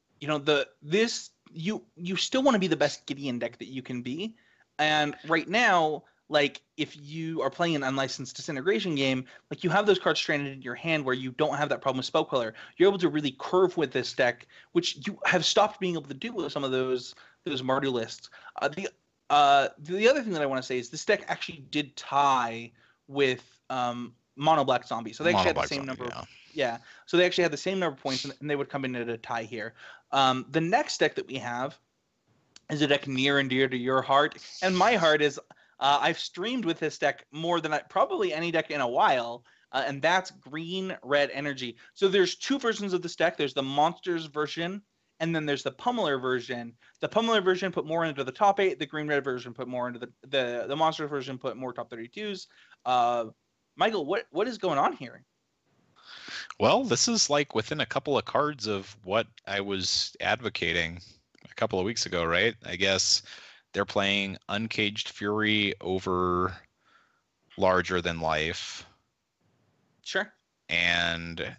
you still want to be the best Gideon deck that you can be, and right now, like if you are playing an Unlicensed Disintegration game, like you have those cards stranded in your hand where you don't have that problem with Spell Queller. You're able to really curve with this deck, which you have stopped being able to do with some of those Mardu lists. The other thing that I want to say is this deck actually did tie with Mono Black Zombie, so they actually had the same number. Yeah, so they actually had the same number of points, and they would come in at a tie here. The next deck that we have is a deck near and dear to your heart, and my heart is. I've streamed with this deck more than probably any deck in a while, and that's Green Red Energy. So there's two versions of this deck. There's the Monsters version, and then there's the Pummeler version. The Pummeler version put more into the top 8. The Green Red version put more into the Monsters version put more top 32s. Michael, what is going on here? Well, this is like within a couple of cards of what I was advocating a couple of weeks ago, right? I guess they're playing Uncaged Fury over Larger Than Life, Sure. and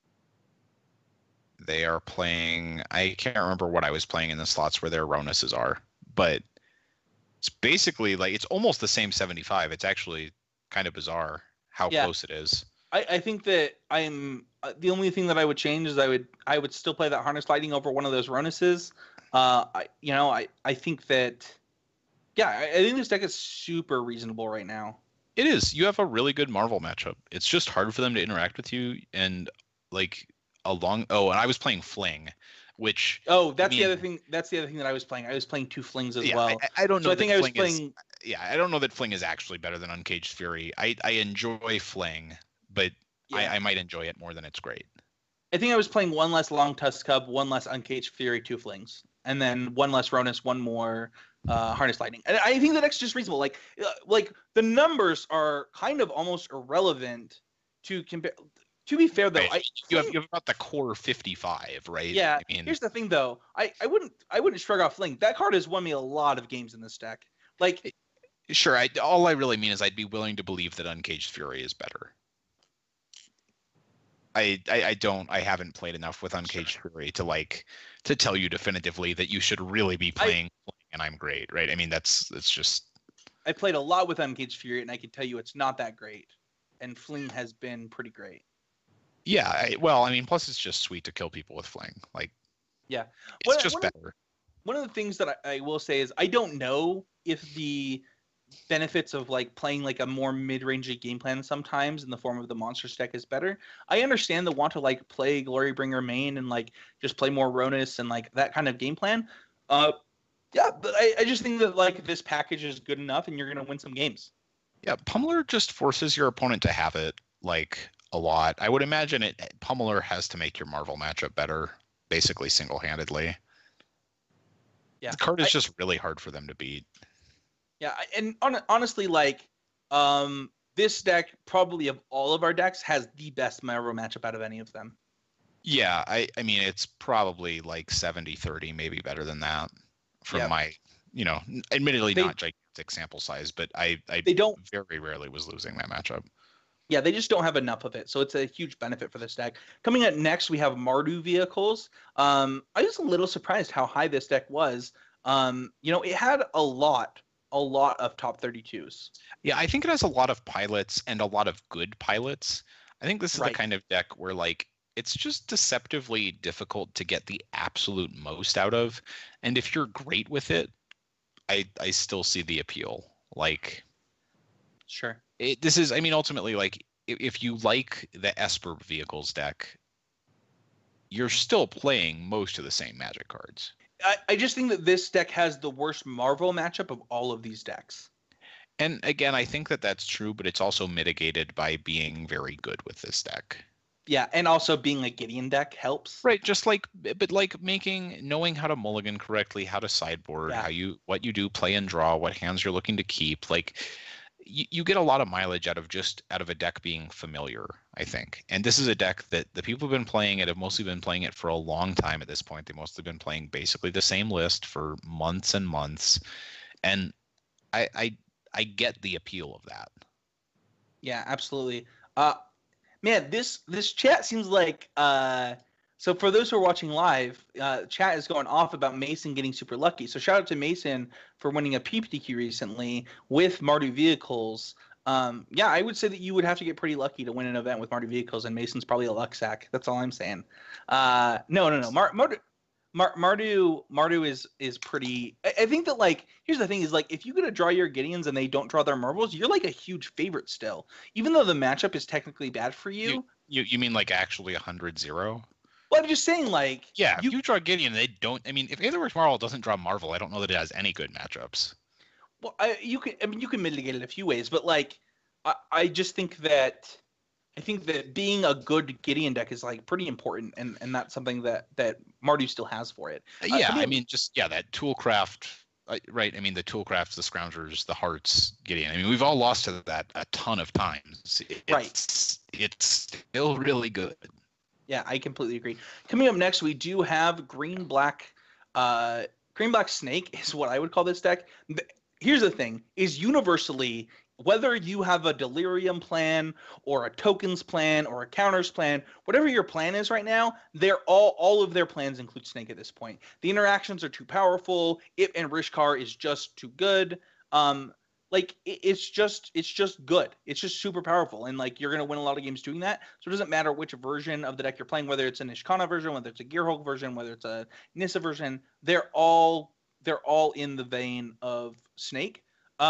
they are playing. I can't remember what I was playing in the slots where their Ronuses are, but it's basically like it's almost the same 75. It's actually kind of bizarre how Yeah. close it is. I think that I'm the only thing that I would change is I would still play that Harness Lightning over one of those Ronuses. I think that I think this deck is super reasonable right now. It is. You have a really good Marvel matchup. It's just hard for them to interact with you and like and I was playing Fling, which Oh, that's the mean- other thing. That's the other thing that I was playing. I was playing two Flings as yeah, well. I don't know. So I think that I was Fling is- playing. I don't know that Fling is actually better than Uncaged Fury. I enjoy Fling, but Yeah. I might enjoy it more than it's great. I think I was playing one less Long Tusk Cub, one less Uncaged Fury, two Flings, and then one less Ronus, one more Harness Lightning. And I think the deck's just reasonable. Like the numbers are kind of almost irrelevant to compare. To be fair, though, Right. You have about the core 55, right? Yeah. I mean, Here's the thing, though. I wouldn't shrug off Fling. That card has won me a lot of games in this deck. Like, sure. All I really mean is I'd be willing to believe that Uncaged Fury is better. I haven't played enough with Uncaged Fury to tell you definitively that you should really be playing Fling and I'm great, right? I mean, it's just I played a lot with Uncaged Fury, and I can tell you it's not that great. And Fling has been pretty great. yeah. Well, I mean, plus it's just sweet to kill people with Fling. Like, Yeah. it's What- just what- better. One of the things that I will say is I don't know if the benefits of like playing like a more mid-rangey game plan sometimes in the form of the monsters deck is better. I understand the want to like play Glorybringer main and like just play more Ronus and like that kind of game plan. Yeah, but I just think that like this package is good enough and you're gonna win some games. Yeah, Pummeler just forces your opponent to have it like a lot. I would imagine Pummeler has to make your Marvel matchup better, basically single-handedly. Yeah, The card is just really hard for them to beat. Yeah, and honestly, like, this deck probably of all of our decks has the best Marvel matchup out of any of them. Yeah, I mean, it's probably like 70-30, maybe better than that from Yeah. my, admittedly They- not gigantic sample size, but I They don't. very rarely was losing that matchup. Yeah, they just don't have enough of it, so it's a huge benefit for this deck. Coming up next, we have Mardu vehicles. I was a little surprised how high this deck was. It had a lot of top 32s. Yeah, I think it has a lot of pilots and a lot of good pilots. I think this is the Right. kind of deck where like it's just deceptively difficult to get the absolute most out of. And if you're great with it, I still see the appeal. Like Sure. ultimately, like if you like the Esper vehicles deck, you're still playing most of the same Magic cards. I just think that this deck has the worst Marvel matchup of all of these decks. And again, I think that that's true, but it's also mitigated by being very good with this deck. Yeah, and also being a Gideon deck helps. Right, just knowing how to mulligan correctly, how to sideboard, Yeah. what you do, play and draw, what hands you're looking to keep. Like you get a lot of mileage out of a deck being familiar, I think. And this is a deck that the people who've been playing it have mostly been playing it for a long time at this point. They've mostly been playing basically the same list for months and months. And I get the appeal of that. Yeah, absolutely. Man, this chat seems like so for those who are watching live, chat is going off about Mason getting super lucky. So shout out to Mason for winning a PPTQ recently with Mardu vehicles. Yeah, I would say that you would have to get pretty lucky to win an event with Mardu vehicles, and Mason's probably a luck sack. That's all I'm saying. No. Mardu is pretty. I think that like here's the thing is like if you get to draw your Gideons and they don't draw their marbles, you're like a huge favorite still, even though the matchup is technically bad for you. You mean like actually 100-0? Well, I'm just saying like Yeah, if you draw Gideon, they don't. I mean, if Aetherworks Marvel doesn't draw Marvel, I don't know that it has any good matchups. Well, you can mitigate it a few ways, but like I just think that being a good Gideon deck is like pretty important, and that's something that Mardu still has for it. Yeah, I mean, that Toolcraft, right? I mean, the Toolcrafts, the Scroungers, the Hearts, Gideon. I mean, we've all lost to that a ton of times. Right. It's still really good. Yeah, I completely agree. Coming up next, we do have green black. Green black snake is what I would call this deck. Here's the thing: is universally, whether you have a delirium plan or a tokens plan or a counters plan, whatever your plan is right now, they're all of their plans include snake at this point. The interactions are too powerful. It and Rishkar is just too good. It's just good. It's just super powerful, and like you're gonna win a lot of games doing that. So it doesn't matter which version of the deck you're playing, whether it's an Ishkana version, whether it's a Gearhulk version, whether it's a Nissa version. They're all in the vein of Snake.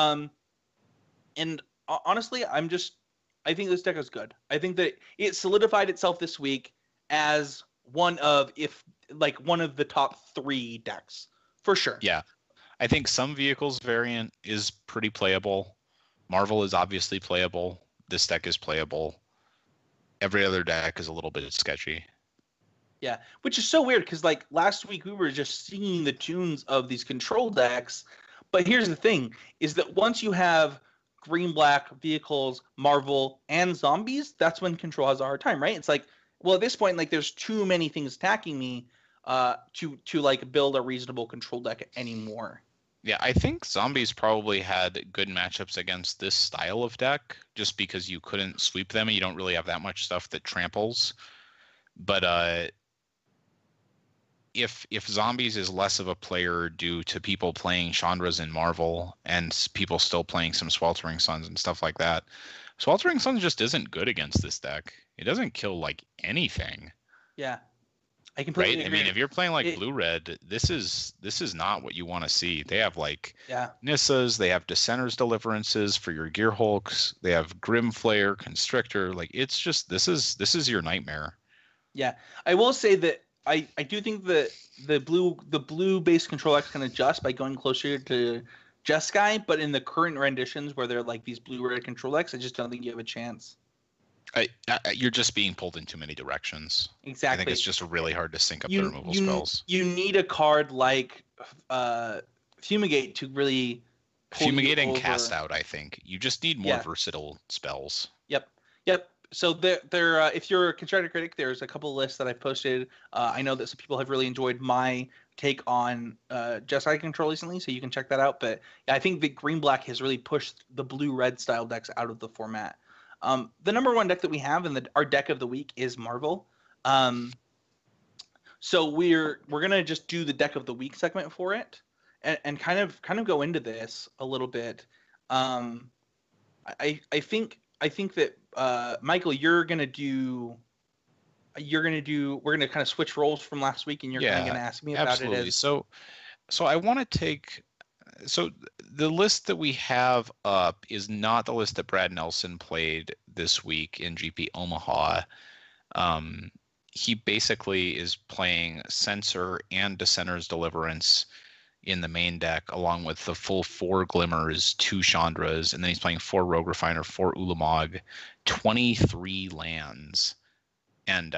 And honestly, I think this deck is good. I think that it solidified itself this week as one of the top 3 decks for sure. Yeah. I think some vehicles variant is pretty playable. Marvel is obviously playable. This deck is playable. Every other deck is a little bit sketchy. Yeah, which is so weird because like last week we were just singing the tunes of these control decks. But here's the thing, is that once you have green-black vehicles, Marvel, and zombies, that's when control has a hard time, right? It's like, well, at this point, like there's too many things attacking me to like build a reasonable control deck anymore. Yeah, I think zombies probably had good matchups against this style of deck just because you couldn't sweep them and you don't really have that much stuff that tramples. But if zombies is less of a player due to people playing Chandras in Marvel and people still playing some Sweltering Suns and stuff like that, Sweltering Suns just isn't good against this deck. It doesn't kill like anything. Yeah. I completely agree. I mean, if you're playing like blue-red, this is not what you want to see. They have like Nissas, they have Dissenter's Deliverances for your Gearhulks, they have Grimflayer, Constrictor. Like it's just this is your nightmare. Yeah, I will say that I do think that the blue based control decks can adjust by going closer to Jeskai, but in the current renditions where they're like these blue-red control decks, I just don't think you have a chance. You're just being pulled in too many directions. Exactly. I think it's just really hard to sync up the removal spells. You need a card like Fumigate to really pull Fumigate you and over. Cast Out, I think. You just need more versatile spells. Yep. So there. If you're a Constructor Critic, there's a couple lists that I've posted. I know that some people have really enjoyed my take on Jeskai control recently, so you can check that out. But yeah, I think the green-black has really pushed the blue-red style decks out of the format. The number 1 deck that we have in our deck of the week is Marvel. So we're gonna just do the deck of the week segment for it, and kind of go into this a little bit. I think that Michael, we're gonna kind of switch roles from last week, and you're kind of gonna ask me about absolutely. it. So I want to take. So the list that we have up is not the list that Brad Nelson played this week in GP Omaha. He basically is playing Censor and Dissenter's Deliverance in the main deck, along with the full 4 Glimmers, 2 Chandras, and then he's playing 4 Rogue Refiner, 4 Ulamog, 23 lands, and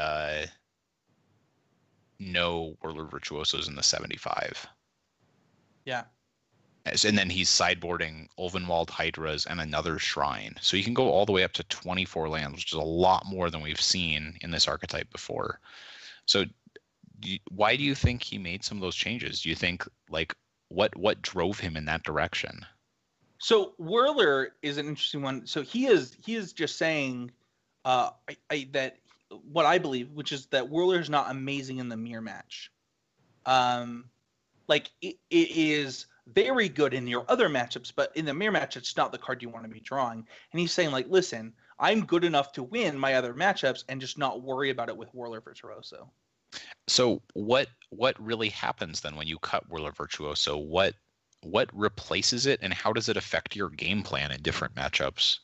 no Whirler Virtuosos in the 75. Yeah. And then he's sideboarding Ulvenwald Hydras and another Shrine. So you can go all the way up to 24 lands, which is a lot more than we've seen in this archetype before. So why do you think he made some of those changes? Do you think, like, what drove him in that direction? So Whirler is an interesting one. So he is just saying that what I believe, which is that Whirler is not amazing in the mirror match. Like it is very good in your other matchups, but in the mirror match, it's not the card you want to be drawing. And he's saying, like, listen, I'm good enough to win my other matchups and just not worry about it with Whirler Virtuoso. So what really happens then when you cut Whirler Virtuoso? What replaces it, and how does it affect your game plan in different matchups?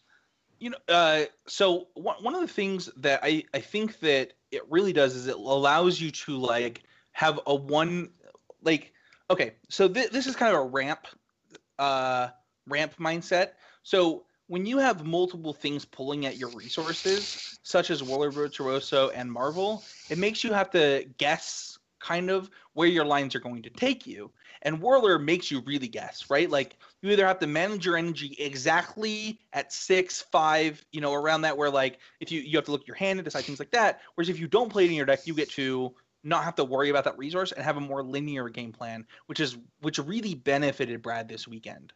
So one of the things that I think that it really does is it allows you to like have a one like. Okay, so this is kind of a ramp mindset. So when you have multiple things pulling at your resources, such as Whirler Virtuoso and Marvel, it makes you have to guess kind of where your lines are going to take you. And Whirler makes you really guess, right? Like you either have to manage your energy exactly at 6, 5, around that, where like if you have to look at your hand and decide things like that. Whereas if you don't play it in your deck, you get to not have to worry about that resource and have a more linear game plan, which really benefited Brad this weekend.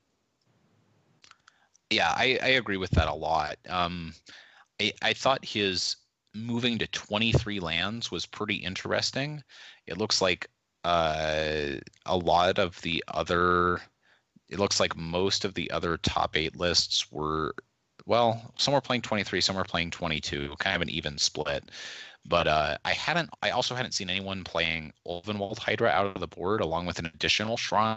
Yeah, I agree with that a lot. I thought his moving to 23 lands was pretty interesting. It looks like a lot of the other, it looks like most of the other top 8 lists were, well, some were playing 23, some were playing 22, kind of an even split. But I also hadn't seen anyone playing Ulvenwald Hydra out of the board along with an additional shrine.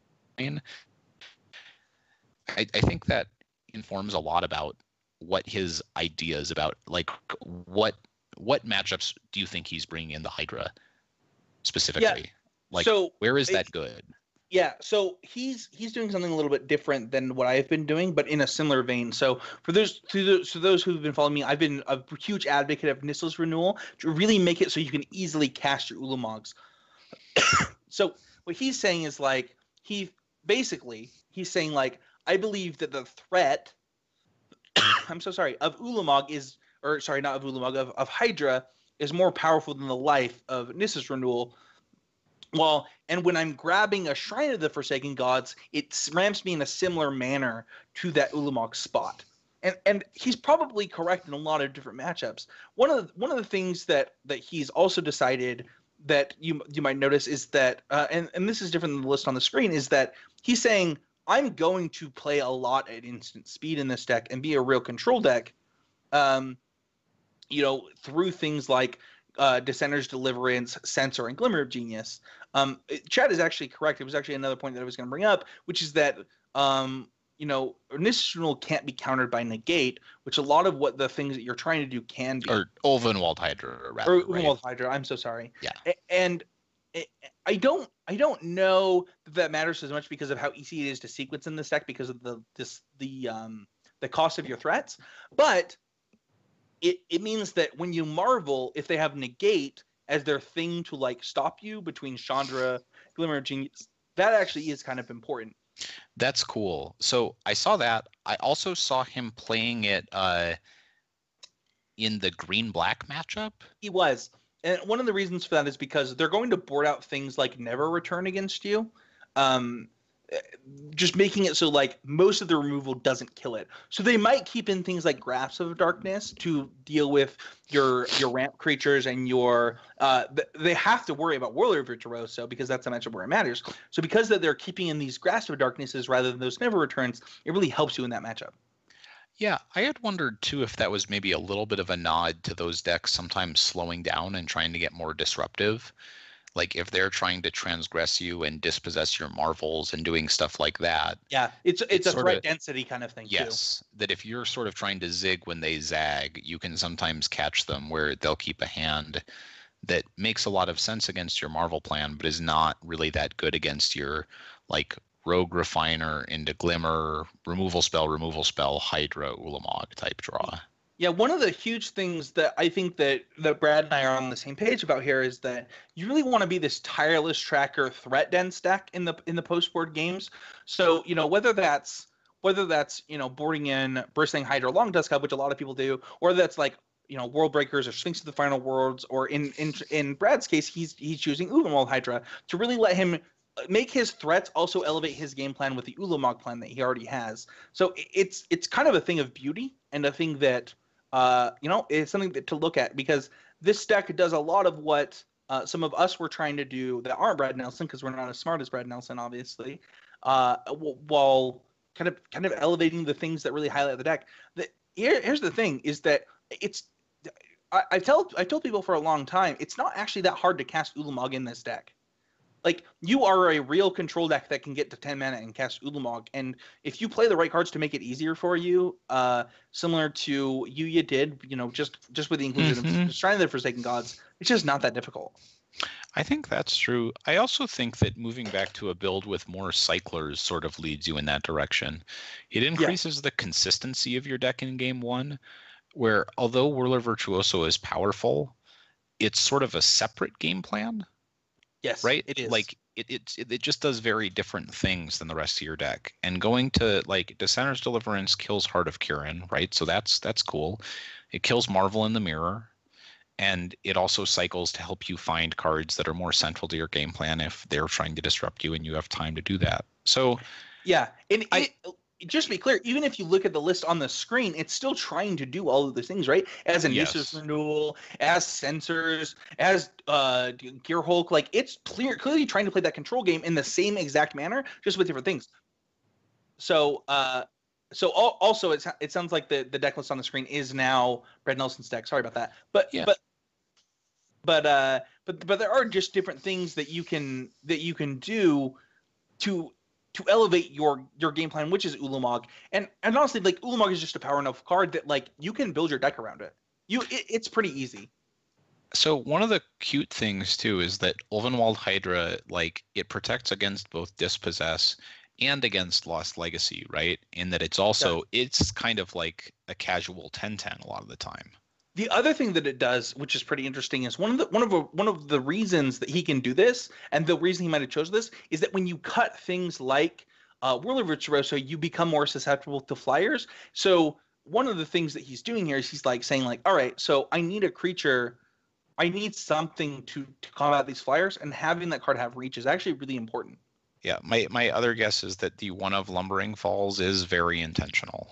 I think that informs a lot about what his ideas about, like what matchups do you think he's bringing in the Hydra specifically? Yeah. Like, so where is that good? Yeah, so he's doing something a little bit different than what I've been doing, but in a similar vein. So for those who've been following me, I've been a huge advocate of Nistle's Renewal to really make it so you can easily cast your Ulamogs. So what he's saying is like he's saying like, I believe that the threat I'm so sorry of Ulamog is, or sorry, not of Ulamog, of Hydra is more powerful than the life of Nistle's Renewal. Well, and when I'm grabbing a Shrine of the Forsaken Gods, it ramps me in a similar manner to that Ulamog spot. And he's probably correct in a lot of different matchups. One of the things that he's also decided that you might notice is that, and this is different than the list on the screen, is that he's saying, I'm going to play a lot at instant speed in this deck and be a real control deck, through things like Dissenter's Deliverance, Censor, and Glimmer of Genius. Chad is actually correct. It was actually another point that I was going to bring up, which is that Nistle's Renewal can't be countered by Negate, which a lot of what the things that you're trying to do can be. Or Ulvenwald Hydra, rather. Or Ulvenwald Hydra. I'm so sorry. Yeah. And I don't know that matters as much because of how easy it is to sequence in this deck because of the cost of your threats, but it means that when you Marvel, if they have Negate as their thing to like stop you between Chandra, Glimmer of Genius, that actually is kind of important. That's cool. So I saw that. I also saw him playing it in the green-black matchup. He was. And one of the reasons for that is because they're going to board out things like Never Return against you. Just making it so like most of the removal doesn't kill it. So they might keep in things like Grasp of Darkness to deal with your ramp creatures and your they have to worry about Warlord Virtuoso because that's a matchup where it matters. So because that they're keeping in these Grasp of Darknesses rather than those Never Returns, it really helps you in that matchup. Yeah, I had wondered too if that was maybe a little bit of a nod to those decks sometimes slowing down and trying to get more disruptive. Like if they're trying to transgress you and dispossess your marvels and doing stuff like that. Yeah, it's a threat density kind of thing. Yes, too. That if you're sort of trying to zig when they zag, you can sometimes catch them where they'll keep a hand that makes a lot of sense against your Marvel plan, but is not really that good against your like Rogue Refiner into Glimmer, removal spell, Hydra, Ulamog type draw. Yeah, one of the huge things that I think that Brad and I are on the same page about here is that you really want to be this tireless tracker threat dense deck in the post board games. So, whether that's boarding in Bristling Hydra Long Dusk Hub, which a lot of people do, or that's like, World Breakers or Sphinx of the Final Worlds, or in Brad's case, he's choosing Ulvenwald Hydra to really let him make his threats also elevate his game plan with the Ulamog plan that he already has. So it's kind of a thing of beauty and a thing that it's something to look at, because this deck does a lot of what some of us were trying to do that aren't Brad Nelson, because we're not as smart as Brad Nelson, obviously, while kind of elevating the things that really highlight the deck. Here's the thing: is that I told people for a long time, it's not actually that hard to cast Ulamog in this deck. Like, you are a real control deck that can get to 10 mana and cast Ulamog, and if you play the right cards to make it easier for you, similar to you did, just with the inclusion of Shrine of the Forsaken Gods, it's just not that difficult. I think that's true. I also think that moving back to a build with more cyclers sort of leads you in that direction. It increases the consistency of your deck in game one, where although Whirler Virtuoso is powerful, it's sort of a separate game plan. Yes, right. It is. Like it just does very different things than the rest of your deck. And going to like Dissenter's Deliverance kills Heart of Kirin, right? So that's cool. It kills Marvel in the Mirror, and it also cycles to help you find cards that are more central to your game plan if they're trying to disrupt you and you have time to do that. So yeah, and just to be clear, even if you look at the list on the screen, it's still trying to do all of those things, right? As Initiative Renewal, as Sensors, as Gear Hulk, like it's clearly trying to play that control game in the same exact manner, just with different things. So, also it sounds like the deck list on the screen is now Brad Nelson's deck. Sorry about that, but there are just different things that you can do to elevate your game plan, which is Ulamog. And honestly, like Ulamog is just a power enough card that like you can build your deck around it. It's pretty easy. So one of the cute things too is that Ulvenwald Hydra, like it protects against both Dispossess and against Lost Legacy, right? In that it's kind of like a casual 10/10 a lot of the time. The other thing that it does, which is pretty interesting, is one of the reasons that he can do this, and the reason he might have chose this, is that when you cut things like Whirler Virtuoso, you become more susceptible to flyers. So one of the things that he's doing here is he's like saying like, all right, so I need a creature, I need something to combat these flyers, and having that card have reach is actually really important. Yeah, my other guess is that the one of Lumbering Falls is very intentional.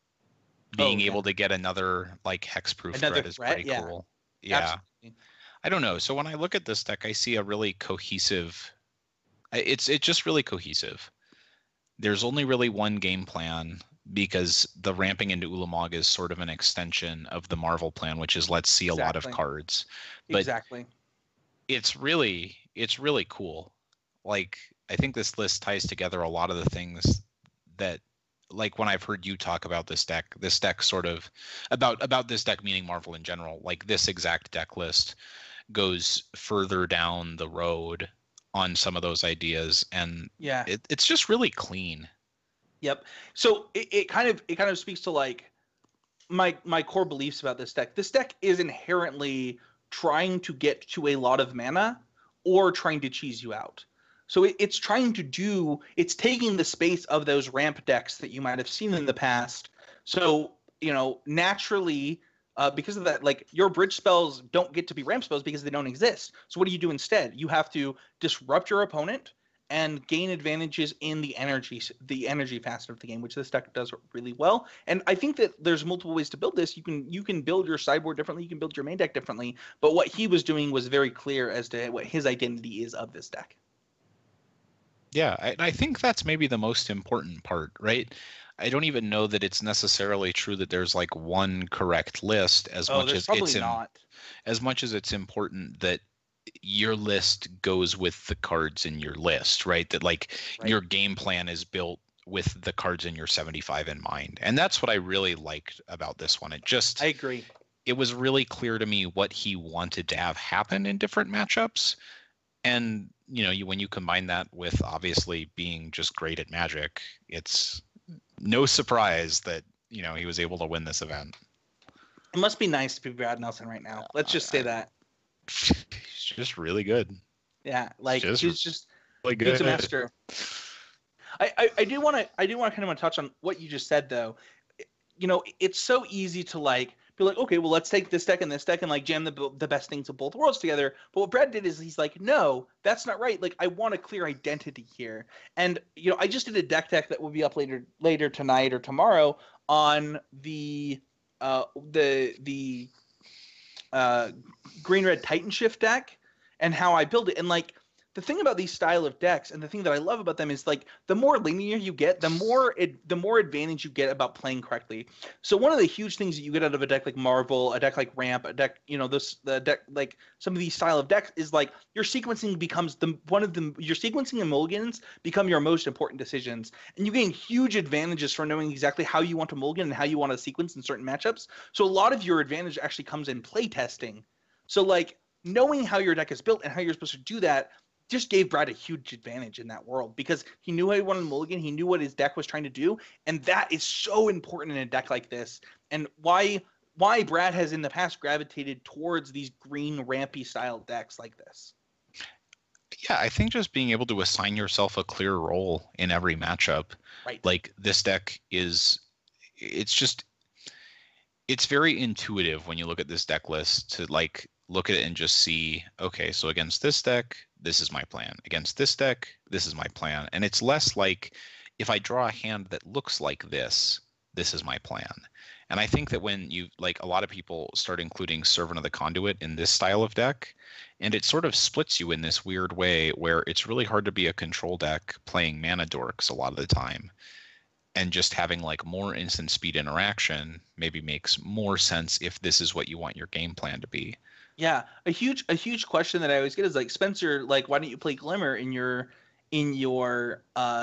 Being able to get another like hexproof threat is pretty cool. Yeah. Absolutely. I don't know. So when I look at this deck, I see a really cohesive. It's just really cohesive. There's only really one game plan because the ramping into Ulamog is sort of an extension of the Marvel plan, which is let's see a lot of cards. But exactly. It's really cool. Like I think this list ties together a lot of the things that. Like when I've heard you talk about this deck sort of about this deck, meaning Marvel in general, like this exact deck list goes further down the road on some of those ideas, and it's just really clean. Yep. So it kind of speaks to like my core beliefs about this deck. This deck is inherently trying to get to a lot of mana or trying to cheese you out. So it's taking the space of those ramp decks that you might have seen in the past. So, naturally, because of that, like your bridge spells don't get to be ramp spells because they don't exist. So what do you do instead? You have to disrupt your opponent and gain advantages in the energy facet of the game, which this deck does really well. And I think that there's multiple ways to build this. You can build your sideboard differently. You can build your main deck differently. But what he was doing was very clear as to what his identity is of this deck. Yeah, I think that's maybe the most important part, right? I don't even know that it's necessarily true that there's like one correct list as much as it's important that your list goes with the cards in your list, right? That your game plan is built with the cards in your 75 in mind. And that's what I really liked about this one. I agree. It was really clear to me what he wanted to have happen in different matchups. And when you combine that with obviously being just great at Magic, it's no surprise that he was able to win this event. It must be nice to be Brad Nelson right now. Let's just say that he's just really good. Yeah, like he's just really good. He's a master. I do want to touch on what you just said though. It's so easy to be like, okay, well, let's take this deck and like jam the best things of both worlds together. But what Brad did is he's like, no, that's not right. Like, I want a clear identity here. And, I just did a deck that will be up later tonight or tomorrow on the green-red Titan Shift deck and how I build it. And the thing about these style of decks, and the thing that I love about them is the more linear you get, the more advantage you get about playing correctly. So one of the huge things that you get out of a deck like Marvel, a deck like Ramp, a deck, the deck like some of these style of decks is your sequencing becomes your sequencing and mulligans become your most important decisions, and you gain huge advantages from knowing exactly how you want to mulligan and how you want to sequence in certain matchups. So a lot of your advantage actually comes in play testing. So knowing how your deck is built and how you're supposed to do that just gave Brad a huge advantage in that world because he knew how he wanted mulligan, he knew what his deck was trying to do, and that is so important in a deck like this, and why Brad has in the past gravitated towards these green rampy style decks like this. Yeah, I think just being able to assign yourself a clear role in every matchup, Right. like this deck it's very intuitive when you look at this deck list to like look at it and just see, okay, so against this deck, this is my plan. Against this deck, this is my plan. And it's less like if I draw a hand that looks like this is my plan. And I think that when you like a lot of people start including Servant of the Conduit in this style of deck, and it sort of splits you in this weird way where it's really hard to be a control deck playing mana dorks a lot of the time. And just having like more instant speed interaction maybe makes more sense if this is what you want your game plan to be. Yeah, a huge question that I always get is like, Spencer, like, why don't you play Glimmer in your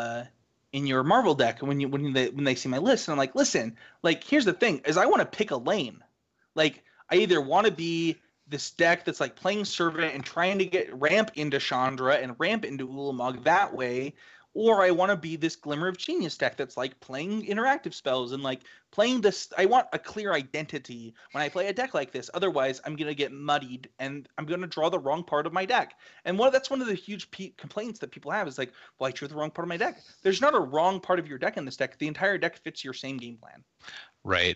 Marvel deck when they see my list? And I'm like, listen, like, here's the thing: is I want to pick a lane. Like, I either want to be this deck that's like playing Servant and trying to get ramp into Chandra and ramp into Ulamog that way, or I want to be this Glimmer of Genius deck that's like playing interactive spells and like playing this. I want a clear identity when I play a deck like this. Otherwise, I'm going to get muddied and I'm going to draw the wrong part of my deck. And that's one of the huge complaints that people have is like, well, I drew the wrong part of my deck. There's not a wrong part of your deck in this deck. The entire deck fits your same game plan. Right.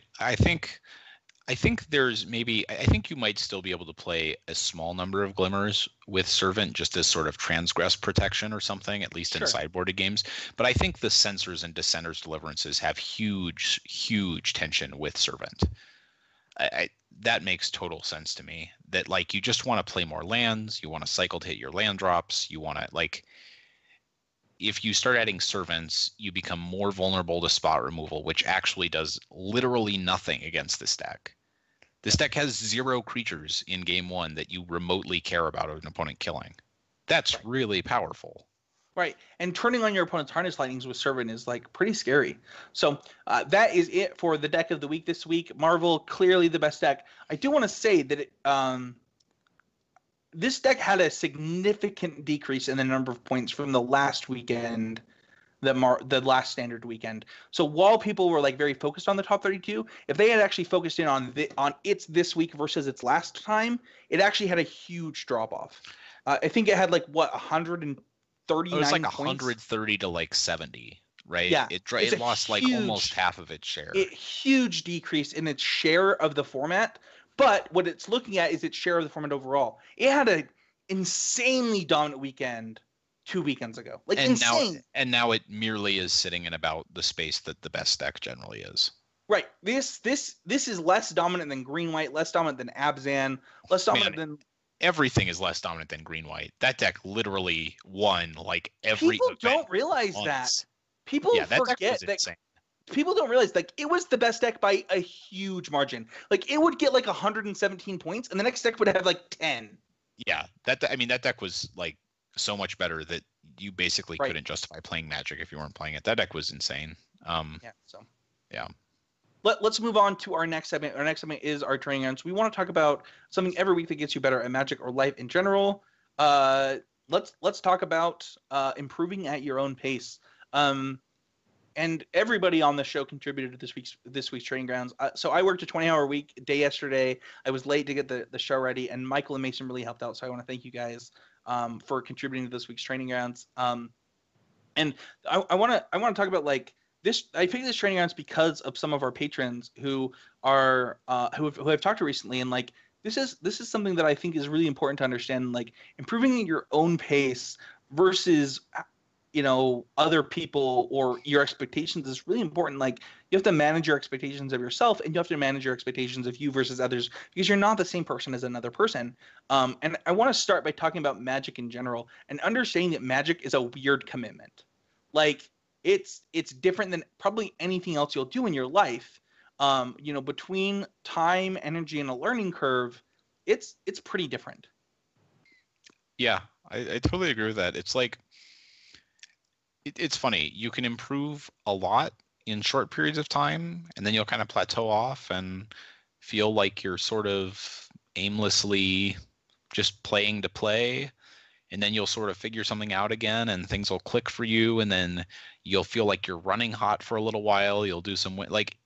I think I think you might still be able to play a small number of Glimmers with Servant just as sort of transgress protection or something, at least in Sure. sideboarded games. But I think the Censors and Dissenters Deliverances have huge tension with Servant. That makes total sense to me. That like you just want to play more lands, you want to cycle to hit your land drops, you want to like if you start adding servants, you become more vulnerable to spot removal, which actually does literally nothing against this deck. This deck has 0 creatures in game 1 that you remotely care about an opponent killing. That's really powerful. Right, and turning on your opponent's Harness Lightnings with Servant is like pretty scary. So that is it for the deck of the week this week. Marvel, clearly the best deck. I do want to say that this deck had a significant decrease in the number of points from the last weekend, the last standard weekend. So while people were like very focused on the top 32, if they had actually focused in on its this week versus its last time, it actually had a huge drop off. I think it had like what 139 It was like points. 130 to like 70, right? Yeah, It lost like almost half of its share. Huge decrease in its share of the format. But what it's looking at is its share of the format overall. It had an insanely dominant weekend 2 weekends ago. Like insane. Now it merely is sitting in about the space that the best deck generally is. Right. This is less dominant than green white, less dominant than Abzan, less dominant than everything is less dominant than green white. That deck literally won like every People don't realize that. People forget that. Insane. People don't realize like it was the best deck by a huge margin. Like it would get like 117 points and the next deck would have like 10. Yeah, that deck was like so much better that you basically couldn't justify playing Magic if you weren't playing it. That deck was insane. Yeah. Let's move on to our next segment. Our next segment is our training grounds. We want to talk about something every week that gets you better at Magic or life in general. Let's talk about improving at your own pace. And everybody on the show contributed to this week's training grounds. So I worked a 20-hour week day yesterday. I was late to get the show ready, and Michael and Mason really helped out. So I want to thank you guys for contributing to this week's training grounds. And I want to talk about like this. I picked this training grounds because of some of our patrons who are who I've talked to recently, and like this is something that I think is really important to understand. Like improving at your own pace versus other people or your expectations is really important. Like you have to manage your expectations of yourself and you have to manage your expectations of you versus others because you're not the same person as another person. And I want to start by talking about Magic in general and understanding that Magic is a weird commitment. Like it's different than probably anything else you'll do in your life. Between time, energy, and a learning curve, it's pretty different. Yeah, I totally agree with that. It's like, it's funny. You can improve a lot in short periods of time, and then you'll kind of plateau off and feel like you're sort of aimlessly just playing to play. And then you'll sort of figure something out again, and things will click for you, and then you'll feel like you're running hot for a little while. You'll do some like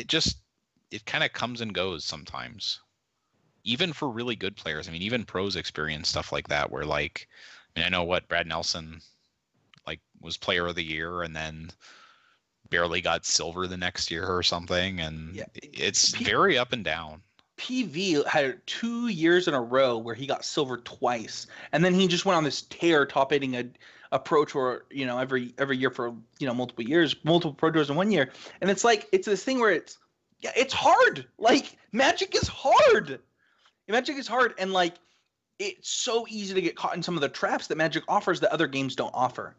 it kind of comes and goes sometimes. Even for really good players, I mean, even pros experience stuff like that, where like I know what Brad Nelson like was player of the year and then barely got silver the next year or something, and Yeah. it's very up and down. PV had 2 years in a row where he got silver twice, and then he just went on this tear, top eighting a pro tour, every year for multiple years, multiple pro tours in 1 year, and it's like it's this thing where it's hard. Like Magic is hard. Magic is hard, and like it's so easy to get caught in some of the traps that Magic offers that other games don't offer.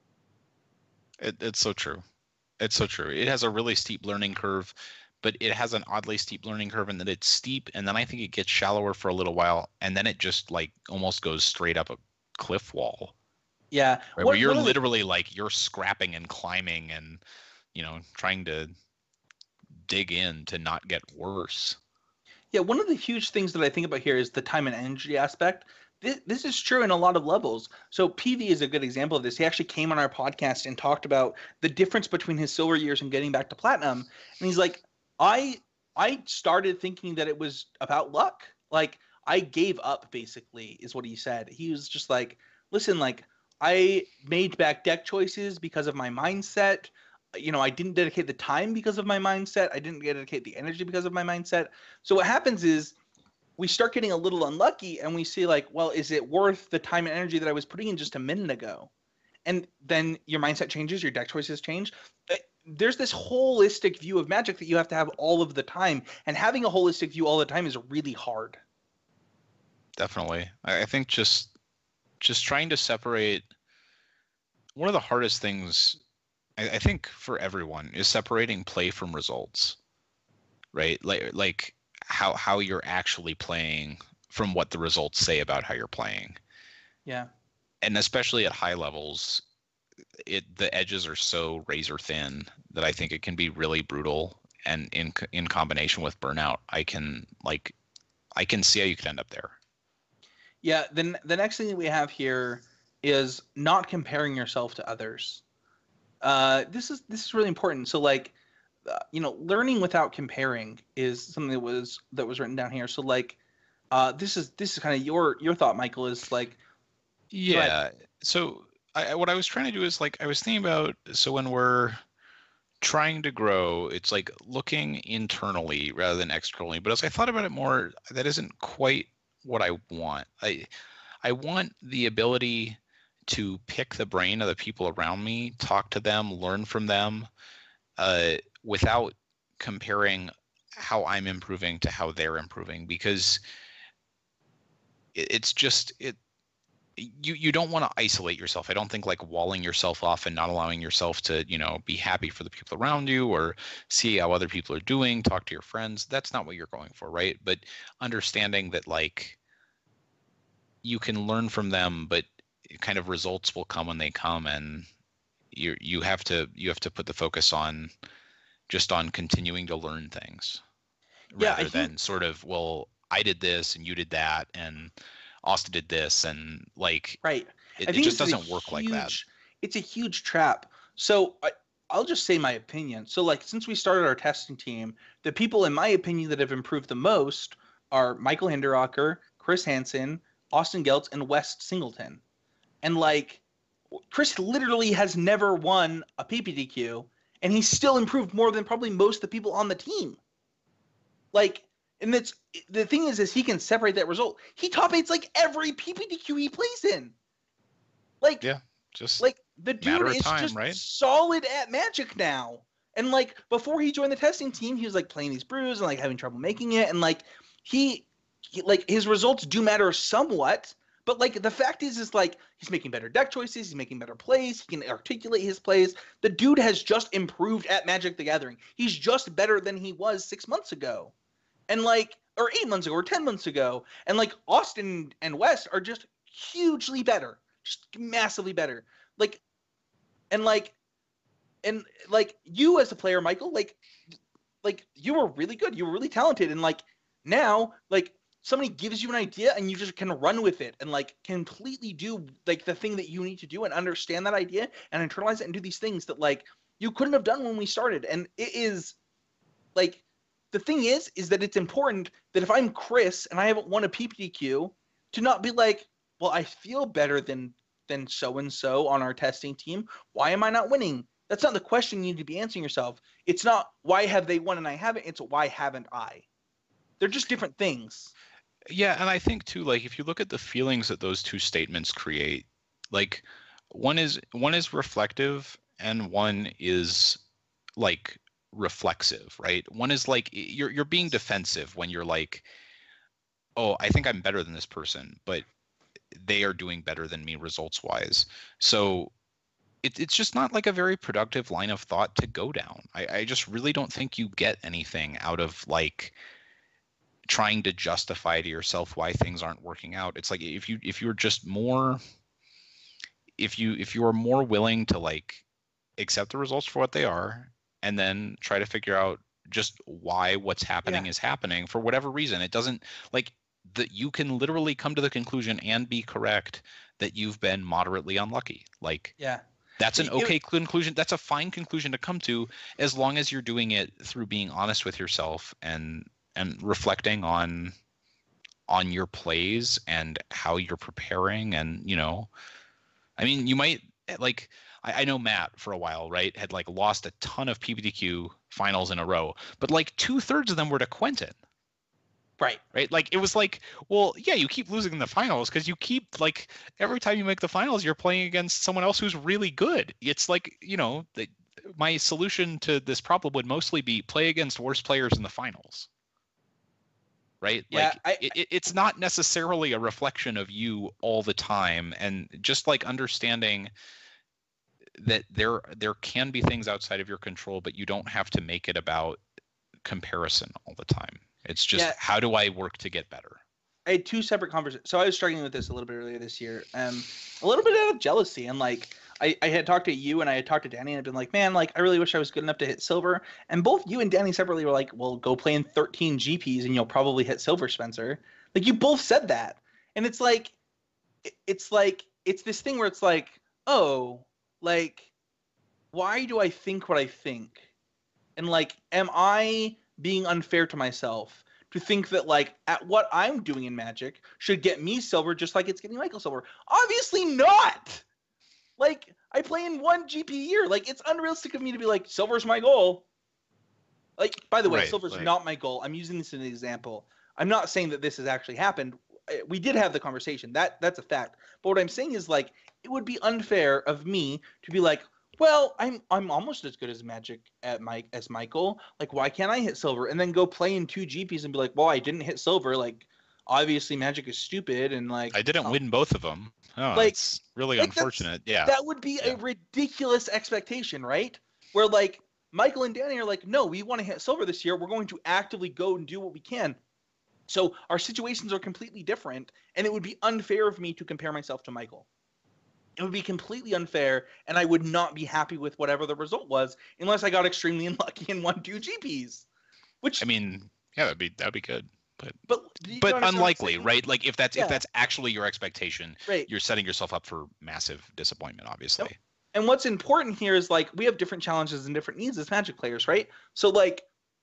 It's so true. It's so true. It has a really steep learning curve, but it has an oddly steep learning curve in that it's steep, and then I think it gets shallower for a little while, and then it just like almost goes straight up a cliff wall. Yeah. Right, where you're literally like you're scrapping and climbing and trying to dig in to not get worse. Yeah, one of the huge things that I think about here is the time and energy aspect. This is true in a lot of levels. So PV is a good example of this. He actually came on our podcast and talked about the difference between his silver years and getting back to platinum. And he's like, I started thinking that it was about luck. Like I gave up, basically, is what he said. He was just like, listen, like I made back deck choices because of my mindset. I didn't dedicate the time because of my mindset. I didn't dedicate the energy because of my mindset. So what happens is we start getting a little unlucky and we see like, well, is it worth the time and energy that I was putting in just a minute ago? And then your mindset changes, your deck choices change. There's this holistic view of Magic that you have to have all of the time. And having a holistic view all the time is really hard. Definitely. I think just trying to separate, one of the hardest things I think for everyone is separating play from results, right? Like how you're actually playing from what the results say about how you're playing. Yeah. And especially at high levels, the edges are so razor thin that I think it can be really brutal. And in combination with burnout, I can see how you could end up there. Yeah. Then the next thing that we have here is not comparing yourself to others. This is really important. So like, learning without comparing is something that was written down here. So like, this is kind of your thought, Michael, is like, yeah. So what I was trying to do is like, I was thinking about, so when we're trying to grow, it's like looking internally rather than externally. But as I thought about it more, that isn't quite what I want. I want the ability to pick the brain of the people around me, talk to them, learn from them, without comparing how I'm improving to how they're improving, because it's just you don't want to isolate yourself. I don't think like walling yourself off and not allowing yourself to, be happy for the people around you or see how other people are doing, talk to your friends. That's not what you're going for, right? But understanding that like you can learn from them, but kind of results will come when they come, and you have to put the focus on continuing to learn things, rather than sort of, well, I did this and you did that and Austin did this, and like, right. It just doesn't work like that. It's a huge trap. So I'll just say my opinion. So like, since we started our testing team, the people in my opinion that have improved the most are Michael Hinderocker, Chris Hansen, Austin Geltz, and West Singleton. And like, Chris literally has never won a PPTQ, and he's still improved more than probably most of the people on the team. Like, and that's the thing is he can separate that result. He top eights like every PPTQ he plays in. Like, yeah, just like the dude is time, just right? solid at Magic now. And like before he joined the testing team, he was like playing these brews and like having trouble making it, and like he like his results do matter somewhat. But like the fact is like he's making better deck choices, he's making better plays, he can articulate his plays. The dude has just improved at Magic the Gathering. He's just better than he was 6 months ago. And like, or 8 months ago, or 10 months ago. And like Austin and West are just hugely better. Just massively better. Like you as a player, Michael, like you were really good. You were really talented. And like now, like somebody gives you an idea and you just can run with it and like completely do like the thing that you need to do and understand that idea and internalize it and do these things that like you couldn't have done when we started. And it is like, the thing is that it's important that if I'm Chris and I haven't won a PPTQ, to not be like, well, I feel better than than so-and-so on our testing team. Why am I not winning? That's not the question you need to be answering yourself. It's not why have they won and I haven't. It's why haven't I? They're just different things. Yeah, and I think too, like if you look at the feelings that those two statements create, like one is reflective and one is like reflexive, right? One is like you're being defensive when you're like, oh, I think I'm better than this person, but they are doing better than me results wise. So it's just not like a very productive line of thought to go down. I just really don't think you get anything out of like trying to justify to yourself why things aren't working out. It's like if you're just more, if you are more willing to like accept the results for what they are and then try to figure out just why what's happening is happening for whatever reason. It doesn't like that you can literally come to the conclusion and be correct that you've been moderately unlucky. Like that's an okay conclusion. That's a fine conclusion to come to as long as you're doing it through being honest with yourself and reflecting on your plays and how you're preparing. And I mean, you might like I know Matt for a while, right, had like lost a ton of PPTQ finals in a row, but like 2/3 of them were to Quentin. Right. Like it was like, well, yeah, you keep losing the finals because you keep like every time you make the finals, you're playing against someone else who's really good. It's like, my solution to this problem would mostly be play against worse players in the finals. Right. Yeah, like it's not necessarily a reflection of you all the time. And just like understanding that there can be things outside of your control, but you don't have to make it about comparison all the time. It's just how do I work to get better? I had two separate conversations. So I was struggling with this a little bit earlier this year. A little bit out of jealousy. And like I had talked to you and I had talked to Danny and I'd been like, man, like I really wish I was good enough to hit silver. And both you and Danny separately were like, well, go play in 13 GPs and you'll probably hit silver, Spencer. Like you both said that. And it's like it's this thing where it's like, oh, like why do I think what I think? And like, am I being unfair to myself to think that like at what I'm doing in Magic should get me silver just like it's getting Michael silver? Obviously not. Like I play in 1 GP a year. Like it's unrealistic of me to be like silver's my goal. Like by the way, silver's not my goal. I'm using this as an example. I'm not saying that this has actually happened. We did have the conversation. That's a fact. But what I'm saying is like it would be unfair of me to be like, well, I'm almost as good as Magic as Michael. Like, why can't I hit silver? And then go play in 2 GPs and be like, well, I didn't hit silver. Like, obviously Magic is stupid and like I didn't win both of them. Oh, like, it's really unfortunate. Yeah, that would be a ridiculous expectation, right? Where like Michael and Danny are like, no, we want to hit silver this year. We're going to actively go and do what we can. So our situations are completely different, and it would be unfair of me to compare myself to Michael. It would be completely unfair, and I would not be happy with whatever the result was unless I got extremely unlucky and won 2 GPs. Which I mean, yeah, that'd be good, but unlikely, right? Like if that's actually your expectation, right, you're setting yourself up for massive disappointment, obviously. Yep. And what's important here is like we have different challenges and different needs as Magic players, right? So like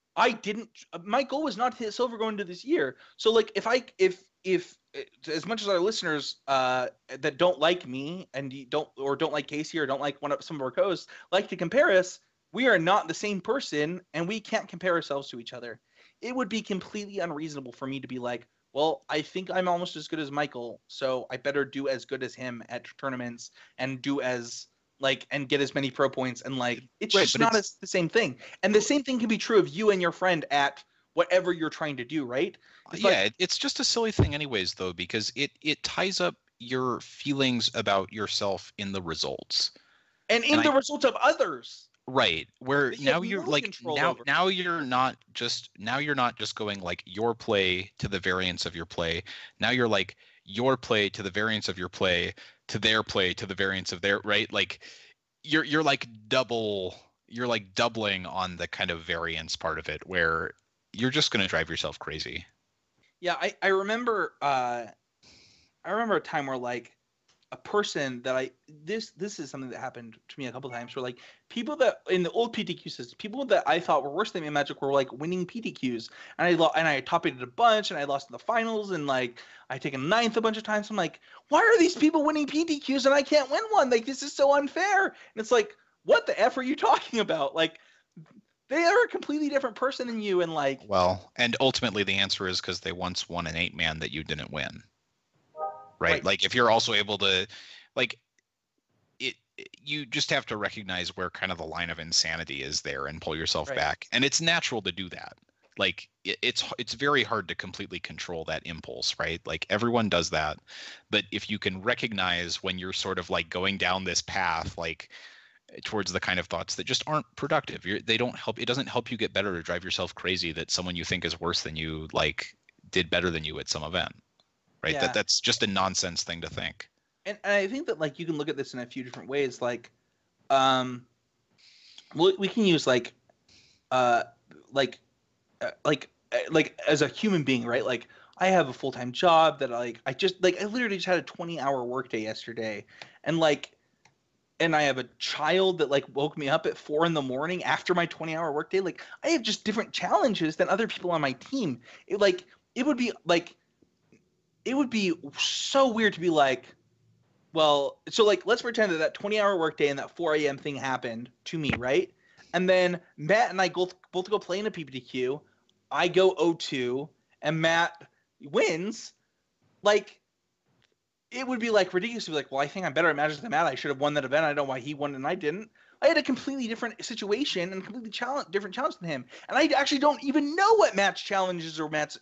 my goal was not to hit silver going into this year. So like if as much as our listeners that don't like me and don't like Casey or don't like some of our co-hosts like to compare us, we are not the same person and we can't compare ourselves to each other. It would be completely unreasonable for me to be like, well, I think I'm almost as good as Michael, so I better do as good as him at tournaments and do as like and get as many pro points and like it's just not the same thing. And the same thing can be true of you and your friend at whatever you're trying to do, right? It's just a silly thing anyways though, because it ties up your feelings about yourself in the results and the results of others, right? Where now you're like now you're not just going like your play to the variance of your play. Now you're like your play to the variance of your play to their play to the variance of their, right? Like you're like doubling on the kind of variance part of it where you're just going to drive yourself crazy. Yeah, I remember a time where like a person that this is something that happened to me a couple times where like people that in the old PTQ system, people that I thought were worse than me in Magic were like winning PTQs, and I top eighted a bunch, and I lost in the finals, and like I taken ninth a bunch of times. I'm like, why are these people winning PTQs and I can't win one? Like this is so unfair. And it's like, what the F are you talking about? Like they are a completely different person than you, and like Well, and ultimately the answer is because they once won an 8-man that you didn't win. Right? Like if you're also able to, like, you just have to recognize where kind of the line of insanity is there and pull yourself back, and it's natural to do that. Like it's very hard to completely control that impulse, right? Like everyone does that, but if you can recognize when you're sort of like going down this path, like towards the kind of thoughts that just aren't productive, they don't help. It doesn't help you get better to drive yourself crazy that someone you think is worse than you like did better than you at some event. Right. Yeah. That's just a nonsense thing to think. And I think that like you can look at this in a few different ways. Like, we can use like as a human being, right? Like I have a full-time job that I literally just had a 20-hour workday yesterday, and I have a child that like woke me up at 4 a.m. after my 20-hour workday. Like I have just different challenges than other people on my team. It would be so weird to be like, well, so like let's pretend that 20-hour workday and that 4 a.m. thing happened to me, right? And then Matt and I both go play in a PPTQ. I go 0-2 and Matt wins. Like it would be like ridiculous to be like, well, I think I'm better at Magic than Matt. I should have won that event. I don't know why he won and I didn't. I had a completely different situation and completely different challenge than him, and I actually don't even know what Matt's challenges or Matt's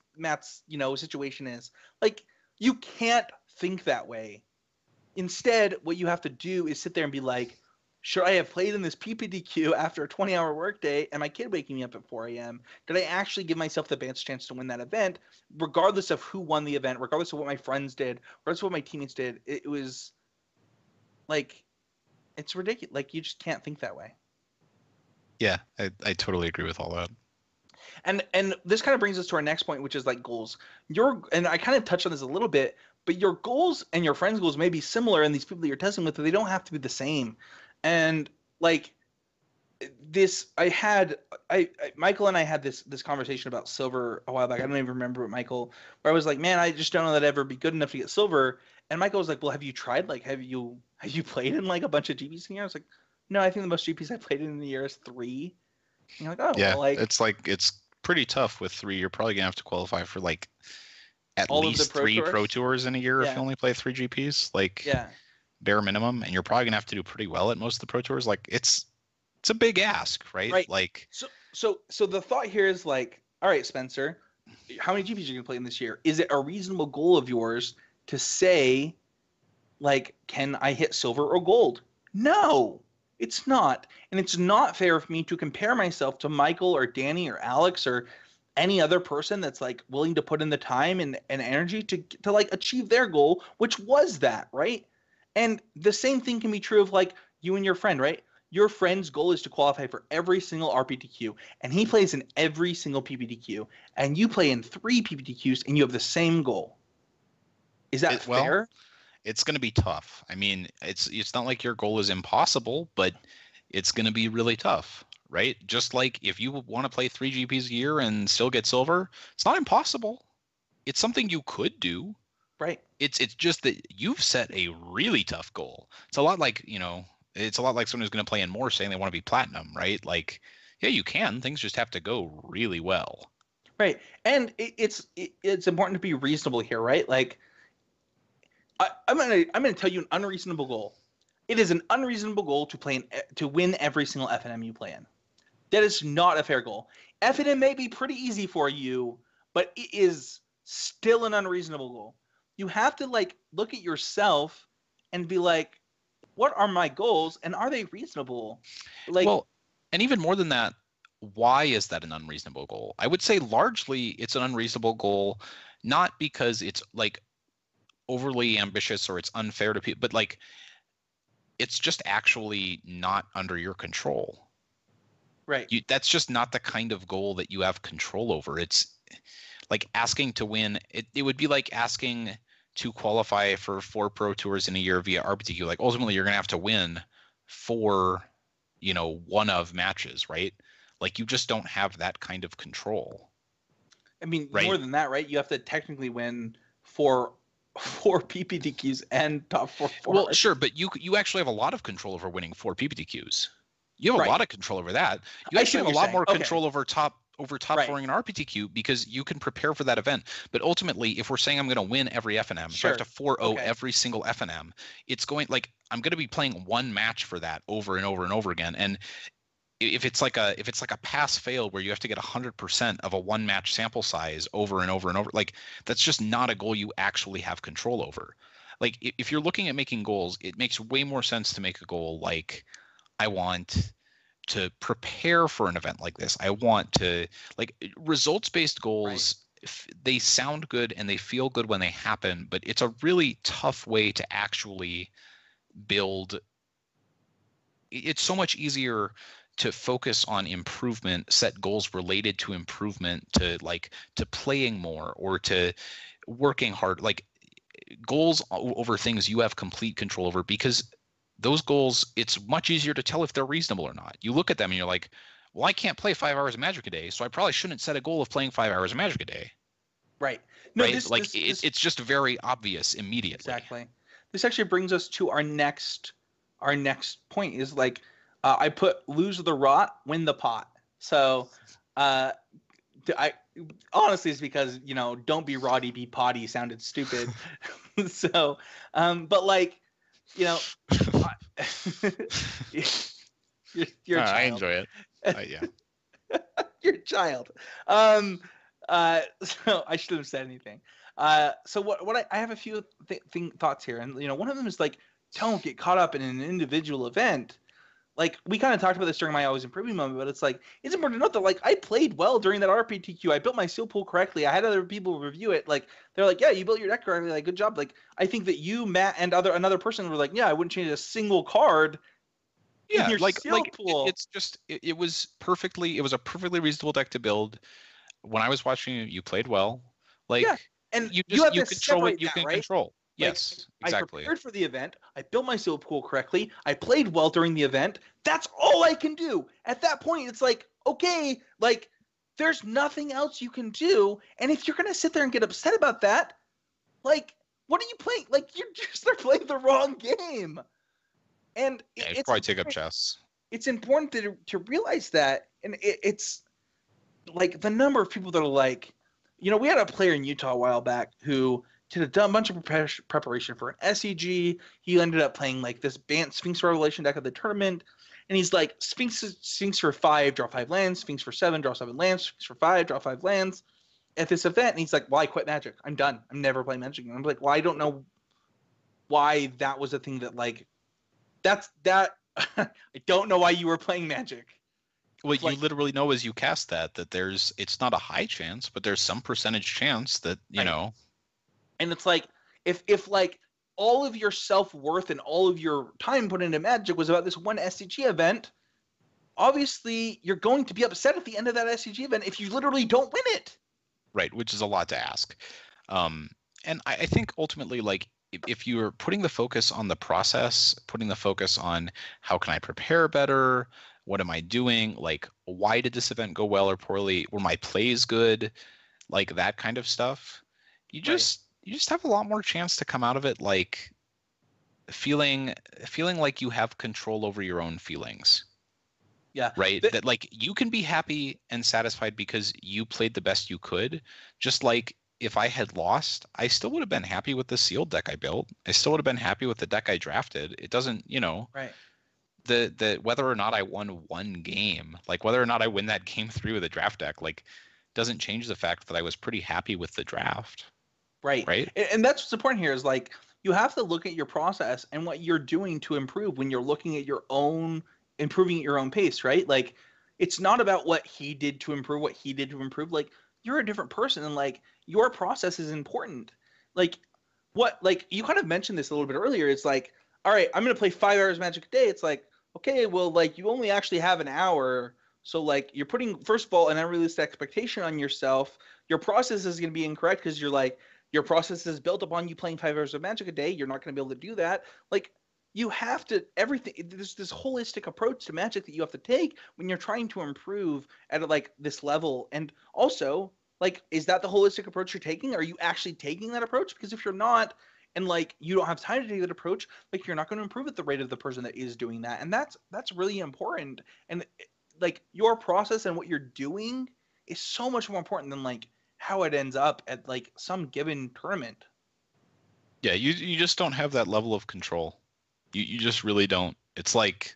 situation is. Like you can't think that way. Instead, what you have to do is sit there and be like, should I have played in this PPTQ after a 20-hour workday and my kid waking me up at 4 a.m.? Did I actually give myself the best chance to win that event, regardless of who won the event, regardless of what my friends did, regardless of what my teammates did? It was like, it's ridiculous. Like you just can't think that way. Yeah, I totally agree with all that. And this kind of brings us to our next point, which is like goals. And I kind of touched on this a little bit, but your goals and your friends' goals may be similar, and these people that you're testing with, but they don't have to be the same. And like this, Michael and I had this conversation about silver a while back. I don't even remember what Michael, where I was like, man, I just don't know that I'd ever be good enough to get silver. And Michael was like, well, have you tried? Like, have you played in like a bunch of GPs in a year? I was like, no, I think the most GPs I played in the year is 3. And you're like, oh, yeah, well, it's pretty tough with 3. You're probably gonna have to qualify for like at all least of the 3 pro tours in a year if Yeah. you only play 3 GPs. Like yeah. bare minimum, and you're probably gonna have to do pretty well at most of the pro tours. Like it's a big ask, right? Right. Like So the thought here is like, all right, Spencer, how many GPs are you gonna play in this year? Is it a reasonable goal of yours to say, like, can I hit silver or gold? No, it's not. And it's not fair for me to compare myself to Michael or Danny or Alex or any other person that's like willing to put in the time and energy to like achieve their goal, which was that, right? And the same thing can be true of like you and your friend, right? Your friend's goal is to qualify for every single RPTQ, and he plays in every single PPTQ, and you play in 3 PPTQs, and you have the same goal. Is that fair? It's going to be tough. I mean, it's not like your goal is impossible, but it's going to be really tough, right? Just like if you want to play 3 GPs a year and still get silver, it's not impossible. It's something you could do. Right. It's just that you've set a really tough goal. It's a lot like, it's a lot like someone who's going to play in more saying they want to be platinum, right? Like, yeah, you can. Things just have to go really well. Right. And it's important to be reasonable here, right? Like, I'm gonna tell you an unreasonable goal. It is an unreasonable goal to win every single FNM you play in. That is not a fair goal. FNM may be pretty easy for you, but it is still an unreasonable goal. You have to like look at yourself and be like, what are my goals and are they reasonable? Like, well, and even more than that, why is that an unreasonable goal? I would say largely it's an unreasonable goal, not because it's like overly ambitious or it's unfair to people, but like it's just actually not under your control. Right. That's just not the kind of goal that you have control over. It's like asking to win. It would be like asking to qualify for 4 Pro Tours in a year via RPTQ. Like ultimately, you're gonna have to win 4, one of matches, right? Like you just don't have that kind of control. I mean, Right. more than that, right? You have to technically win four PPTQs and top 4. Well, sure, but you actually have a lot of control over winning 4 PPTQs. You have Right. a lot of control over that. You I actually see have what a you're lot saying. more Okay. control over top Right. 4ing an RPTQ because you can prepare for that event. But ultimately, if we're saying I'm going to win every FNM, so I have to 4-0 Okay. every single FNM, it's going like I'm going to be playing one match for that over and over and over again. And if it's like a pass fail where you have to get 100% of a one match sample size over and over and over, like that's just not a goal you actually have control over. Like if you're looking at making goals, it makes way more sense to make a goal like I want to prepare for an event like this. I want to like results-based goals. They sound good and they feel good when they happen, but it's a really tough way to actually build. It's so much easier to focus on improvement, set goals related to improvement, to playing more or to working hard, like goals over things you have complete control over, because those goals, it's much easier to tell if they're reasonable or not. You look at them and you're like, well, I can't play 5 hours of Magic a day, so I probably shouldn't set a goal of playing 5 hours of Magic a day. Right. No, right? This, it's just very obvious immediately. Exactly. This actually brings us to our next point is like, I put lose the rot, win the pot. So, I honestly, it's because, don't be Roddy, be potty sounded stupid. So, but like, you're a child. I enjoy it. Yeah. You're a child. So I shouldn't have said anything. So what I have a few thoughts here, and one of them is like, don't get caught up in an individual event. Like we kind of talked about this during my always improving moment, but it's like it's important to note that like I played well during that RPTQ. I built my seal pool correctly. I had other people review it. Like they're like, yeah, you built your deck correctly. Like good job. Like I think that you, Matt, and another person were like, yeah, I wouldn't change a single card. Yeah, in your seal pool. It's just it was a perfectly reasonable deck to build. When I was watching you, you played well. Like yeah, and you have to control what separate you that, can right? control. Like, Yes, exactly. I prepared for the event. I built my seal pool correctly. I played well during the event. That's all I can do. At that point, it's like, okay, like there's nothing else you can do. And if you're gonna sit there and get upset about that, like, what are you playing? Like you're just playing the wrong game. And yeah, you probably take up chess. It's important to realize that, and it's like the number of people that are like, we had a player in Utah a while back who did a bunch of preparation for an SEG. He ended up playing like this Bant Sphinx Revelation deck at the tournament, and he's like Sphinx for 5, draw 5 lands, Sphinx for 7, draw 7 lands, Sphinx for 5, draw 5 lands at this event. And he's like, well, I quit Magic. I'm done. I'm never playing Magic again. I'm like, well, I don't know why that was a thing that like that I don't know why you were playing Magic. Well, you literally know as you cast that it's not a high chance, but there's some percentage chance that, know. And it's like, if like all of your self-worth and all of your time put into Magic was about this one SCG event, obviously you're going to be upset at the end of that SCG event if you literally don't win it. Right, which is a lot to ask. And I think ultimately, like, if you're putting the focus on the process, putting the focus on how can I prepare better, what am I doing, like, why did this event go well or poorly, were my plays good, like that kind of stuff, you just have a lot more chance to come out of it like feeling like you have control over your own feelings. Yeah. Right. That like you can be happy and satisfied because you played the best you could. Just like if I had lost, I still would have been happy with the sealed deck I built. I still would have been happy with the deck I drafted. It doesn't, Right. The whether or not I won one game, like whether or not I win that game 3 with a draft deck, like doesn't change the fact that I was pretty happy with the draft. Right. And that's what's important here is like you have to look at your process and what you're doing to improve when you're looking at your own improving at your own pace, right? Like it's not about what he did to improve, like you're a different person and like your process is important. Like you kind of mentioned this a little bit earlier. It's like, all right, I'm going to play 5 hours Magic a day. It's like, okay, well, like you only actually have an hour. So like you're putting, first of all, an unrealistic expectation on yourself. Your process is going to be incorrect because you're like, your process is built upon you playing 5 hours of Magic a day. You're not going to be able to do that. Like, you have to everything. There's this holistic approach to Magic that you have to take when you're trying to improve at like this level. And also, like, is that the holistic approach you're taking? Are you actually taking that approach? Because if you're not, and like you don't have time to take that approach, like you're not going to improve at the rate of the person that is doing that. And that's really important. And like your process and what you're doing is so much more important than like how it ends up at like some given tournament. Yeah, you just don't have that level of control. You just really don't. It's like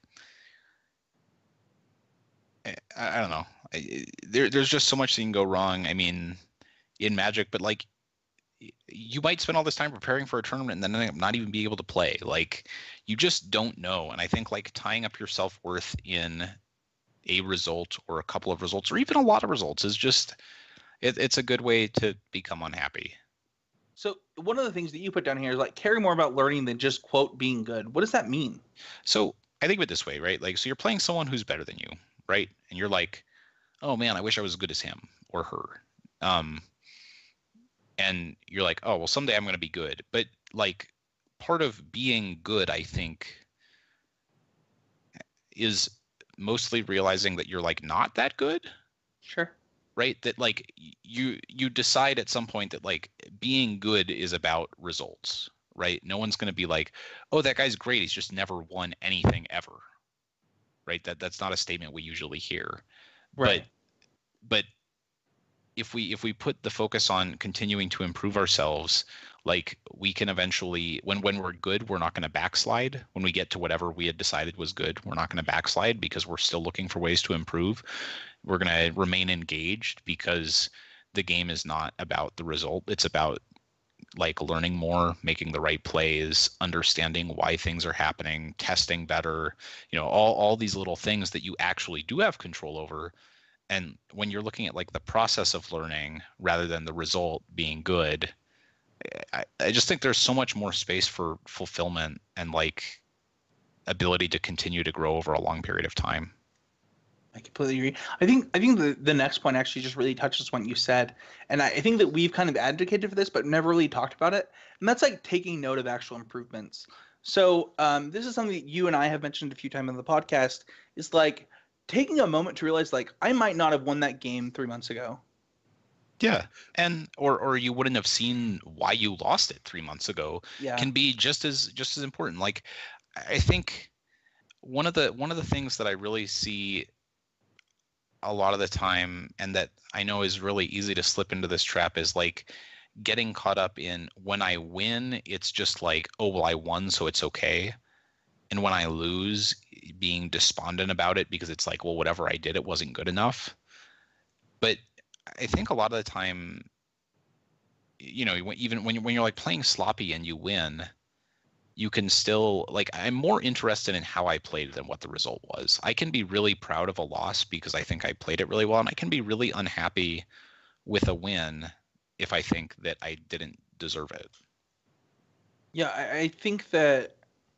I don't know. There's just so much that can go wrong. I mean, in Magic, but like you might spend all this time preparing for a tournament and then not even be able to play. Like you just don't know. And I think like tying up your self-worth in a result or a couple of results or even a lot of results is just it's a good way to become unhappy. So one of the things that you put down here is like care more about learning than just quote being good. What does that mean? So I think of it this way, right? Like, so you're playing someone who's better than you, right? And you're like, oh man, I wish I was as good as him or her. And you're like, oh, well, someday I'm going to be good. But like part of being good, I think, is mostly realizing that you're like not that good. Sure. Right? That like you decide at some point that like being good is about results, right? No one's going to be like, oh, that guy's great. He's just never won anything ever. Right? That's not a statement we usually hear. Right. But if we put the focus on continuing to improve ourselves, like we can eventually, when we're good, we're not going to backslide. When we get to whatever we had decided was good, we're not going to backslide because we're still looking for ways to improve. We're going to remain engaged because the game is not about the result. It's about like learning more, making the right plays, understanding why things are happening, testing better, all these little things that you actually do have control over. And when you're looking at like the process of learning rather than the result being good, I just think there's so much more space for fulfillment and like ability to continue to grow over a long period of time. I completely agree. I think the next point actually just really touches what you said. And I think that we've kind of advocated for this, but never really talked about it. And that's like taking note of actual improvements. So this is something that you and I have mentioned a few times on the podcast, is like taking a moment to realize like I might not have won that game 3 months ago. Yeah. And or you wouldn't have seen why you lost it 3 months ago. Yeah. Can be just as important. Like I think one of the things that I really see a lot of the time, and that I know is really easy to slip into this trap, is like getting caught up in when I win, it's just like, oh, well, I won, so it's okay. And when I lose, being despondent about it because it's like, well, whatever I did, it wasn't good enough. But I think a lot of the time, even when you're like playing sloppy and you win, you can still like, I'm more interested in how I played than what the result was. I can be really proud of a loss because I think I played it really well, and I can be really unhappy with a win if I think that I didn't deserve it. Yeah, I think that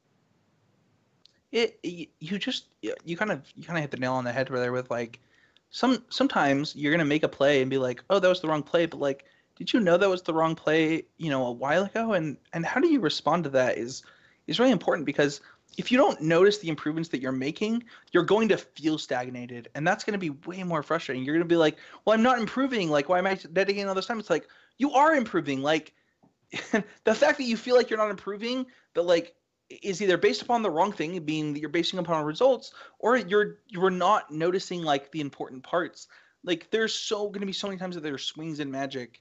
you kind of hit the nail on the head there with like sometimes you're gonna make a play and be like, oh, that was the wrong play, but like, did you know that was the wrong play, a while ago? And how do you respond to that is really important, because if you don't notice the improvements that you're making, you're going to feel stagnated, and that's going to be way more frustrating. You're going to be like, well, I'm not improving. Like, why am I dedicating all this time? It's like, you are improving. Like, the fact that you feel like you're not improving, that like is either based upon the wrong thing, being that you're basing upon results, or you're not noticing like the important parts. Like, there's going to be so many times that there are swings in Magic.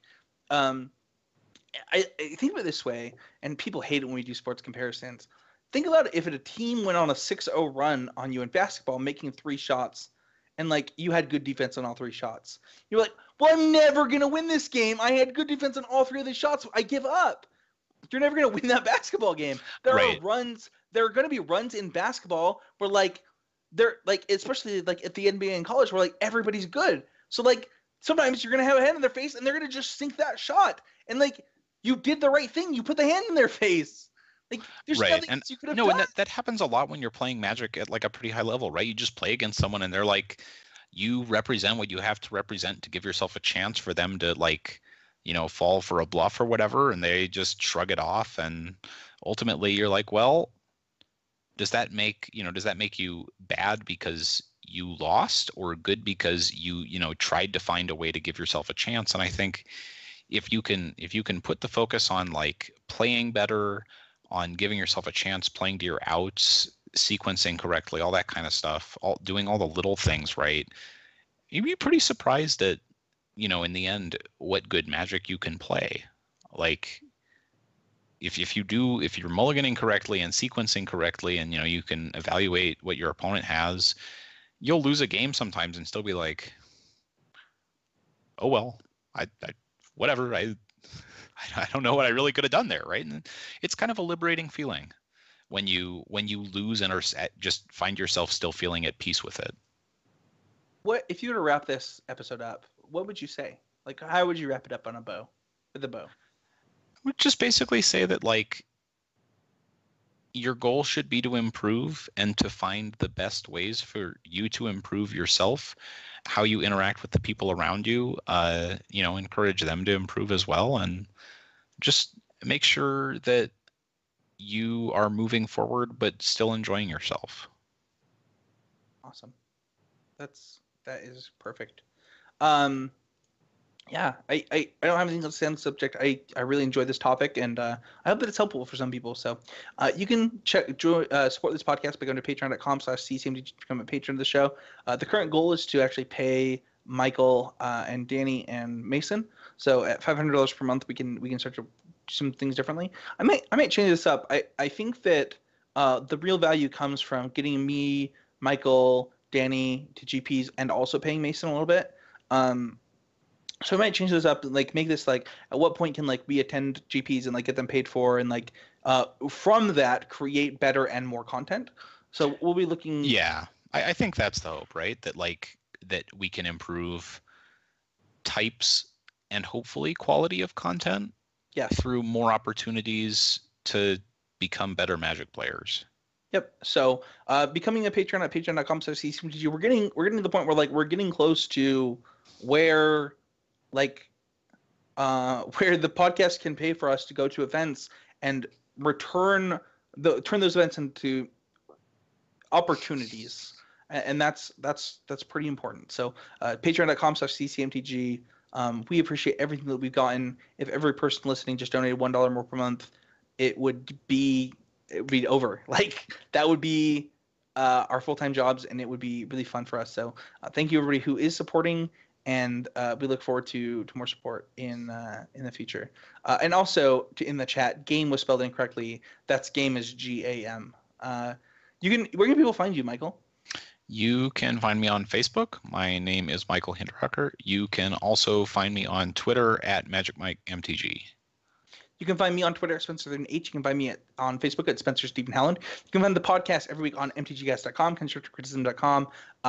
I think of it this way, and people hate it when we do sports comparisons. Think about it if a team went on a 6-0 run on you in basketball, making 3 shots, and like you had good defense on all 3 shots. You're like, well, I'm never gonna win this game. I had good defense on all 3 of the shots. I give up. You're never gonna win that basketball game. There are runs. There are gonna be runs in basketball where like they're like, especially like at the NBA and college, where like everybody's good. So like sometimes you're going to have a hand in their face and they're going to just sink that shot. And like, you did the right thing. You put the hand in their face. Like, there's nothing else you could have done. And that happens a lot when you're playing Magic at like a pretty high level, right? You just play against someone and they're like, you represent what you have to represent to give yourself a chance for them to like fall for a bluff or whatever, and they just shrug it off. And ultimately you're like, well, does that make you bad because you lost, or good because you tried to find a way to give yourself a chance? And I think if you can put the focus on like playing better, on giving yourself a chance, playing to your outs, sequencing correctly, all that kind of stuff, doing all the little things right, you'd be pretty surprised at, in the end, what good Magic you can play. Like if you're mulliganing correctly and sequencing correctly, and you can evaluate what your opponent has, you'll lose a game sometimes and still be like, oh well, I whatever, I don't know what I really could have done there, right? And it's kind of a liberating feeling when you lose and just find yourself still feeling at peace with it. What if you were to wrap this episode up? What would you say? Like, how would you wrap it up on with a bow? I would just basically say that, like, your goal should be to improve and to find the best ways for you to improve yourself, how you interact with the people around you, encourage them to improve as well, and just make sure that you are moving forward but still enjoying yourself. Awesome. That is perfect. Yeah, I don't have anything else to say on the subject. I really enjoyed this topic, and I hope that it's helpful for some people. So you can support this podcast by going to patreon.com/ccmdg to become a patron of the show. The current goal is to actually pay Michael and Danny and Mason. So at $500 per month, we can start to do some things differently. I might change this up. I think that the real value comes from getting me, Michael, Danny to GPs, and also paying Mason a little bit. So I might change this up, like make this like, at what point can like we attend GPs and like get them paid for, and like from that create better and more content. So we'll be looking. Yeah, I think that's the hope, right? That we can improve types and hopefully quality of content. Yeah. Through more opportunities to become better Magic players. Yep. So becoming a patron at patreon.com/ccmdg, we're getting to the point where like we're getting close to where the podcast can pay for us to go to events and turn those events into opportunities, and that's pretty important. So patreon.com/ccmtg. We appreciate everything that we've gotten. If every person listening just donated $1 more per month, it would be over. Like that would be our full-time jobs, and it would be really fun for us. So thank you everybody who is supporting, and we look forward to more support in the future. And also in the chat, game was spelled incorrectly. That's game is GAM. Where can people find you, Michael? You can find me on Facebook. My name is Michael Hinterhucker. You can also find me on Twitter at MagicMikeMTG. You can find me on Twitter at SpencerH. You can find me on Facebook at Spencer Stephen Howland. You can find the podcast every week on mtgcast.com, constructorcriticism.com.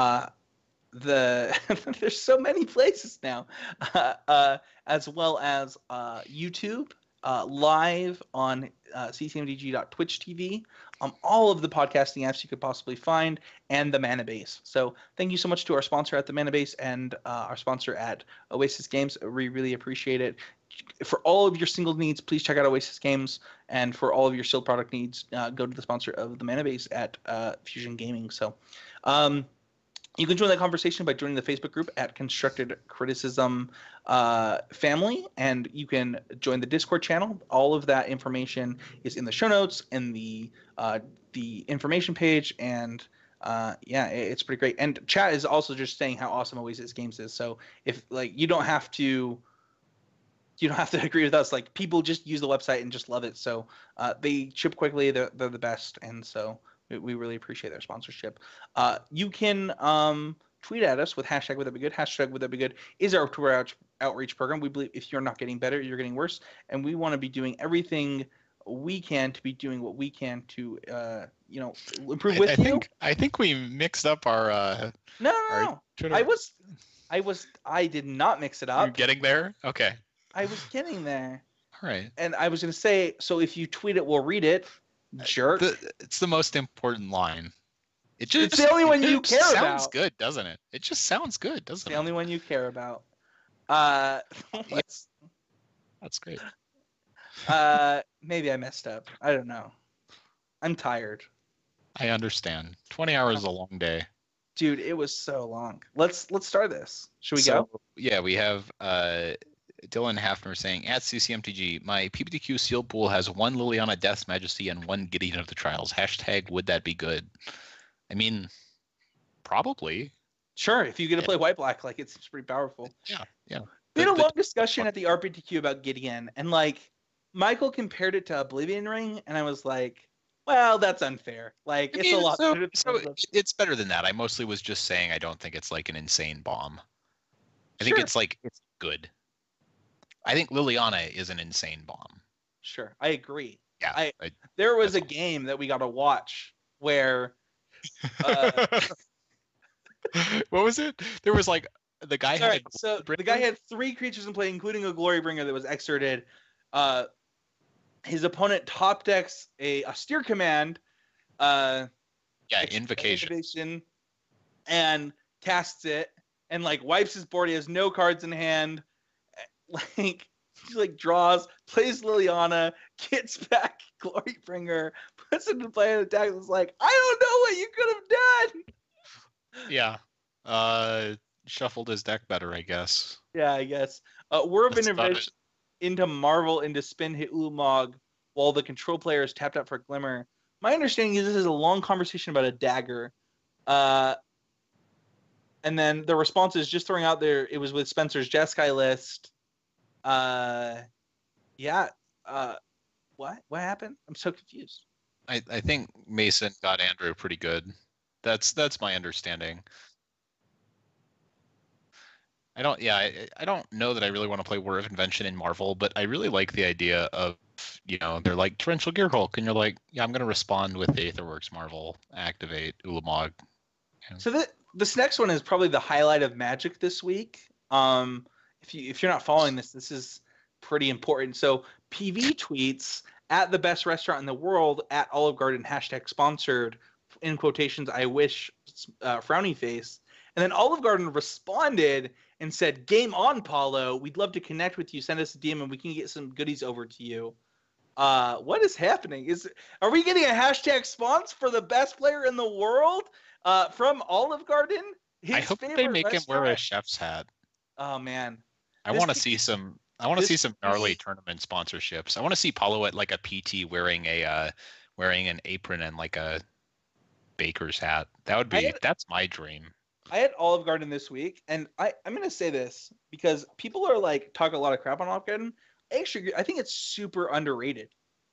There's so many places now, as well as YouTube, live on ccmdg.twitch TV, all of the podcasting apps you could possibly find, and the Mana Base. So thank you so much to our sponsor at the Mana Base and our sponsor at Oasis Games. We really appreciate it. For all of your single needs, please check out Oasis Games, and for all of your sealed product needs, go to the sponsor of the Mana Base at Fusion Gaming. So you can join that conversation by joining the Facebook group at Constructed Criticism Family, and you can join the Discord channel. All of that information is in the show notes and the information page, and it's pretty great. And chat is also just saying how awesome Oasis Games is. So if like you don't have to agree with us. Like people just use the website and just love it. So they ship quickly. They're the best, and so we really appreciate their sponsorship. You can tweet at us with hashtag Would That Be Good. Hashtag Would That Be Good is our Twitter outreach program. We believe if you're not getting better, you're getting worse, and we want to be doing everything we can to be doing what we can to improve with you. I think we mixed up our No. Twitter. I did not mix it up. You're getting there? Okay. I was getting there. All right. And I was going to say, so if you tweet it, we'll read it. Jerk. It's the most important line. It's the only one you care about. Sounds good, doesn't it? It just sounds good, doesn't it? The only one you care about. That's great. Maybe I messed up. I don't know. I'm tired. I understand. 20 hours is a long day. Dude, it was so long. Let's start this. Should we go? Yeah, we have Dylan Hafner saying, at CCMTG, my PPTQ seal pool has 1 Liliana Death's Majesty and 1 Gideon of the Trials. Hashtag, would that be good? I mean, probably. Sure, if you get to play white-black, like, it seems pretty powerful. Yeah. We had a long discussion at the RPTQ about Gideon, and, like, Michael compared it to Oblivion Ring, and I was like, well, that's unfair. Like, it's a lot better. So it's better than that. I mostly was just saying I don't think it's like an insane bomb. I think it's good. I think Liliana is an insane bomb. Sure, I agree. Yeah. There was a game that we got to watch where... what was it? There was like the guy the guy had 3 creatures in play, including a Glory Bringer that was exerted. His opponent top decks a Austere Command. Invocation, and casts it, and like wipes his board. He has no cards in hand. Like he like draws, plays Liliana, gets back Glory Bringer, puts it into play and attacks. It's like, I don't know what you could have done. Yeah. Shuffled his deck better, I guess. Yeah, I guess. Whirlwind Innervation into Marvel into Spin hit Ulamog while the control player is tapped out for Glimmer. My understanding is this is a long conversation about a dagger. And then the response is just throwing out there, it was with Spencer's Jeskai list. What happened? I'm so confused. I think Mason got Andrew pretty good. That's my understanding. I don't know that I really want to play War of Invention in Marvel, but I really like the idea of, they're like Torrential Gearhulk, and you're like, yeah, I'm going to respond with Aetherworks Marvel, activate Ulamog. Yeah. So this next one is probably the highlight of Magic this week. If you're not following this is pretty important. So PV tweets at the best restaurant in the world at Olive Garden #sponsored, in quotations, I wish, frowny face. And then Olive Garden responded and said, game on, Paulo. We'd love to connect with you. Send us a DM and we can get some goodies over to you. What is happening? Are we getting a #spons for the best player in the world from Olive Garden? I hope they make him wear a chef's hat. Oh, man. I want to see some gnarly tournament sponsorships. I want to see Paulo at like a PT wearing an apron and like a baker's hat. That's my dream. I had Olive Garden this week, and I'm going to say this because people are like talk a lot of crap on Olive Garden. Actually, I think it's super underrated.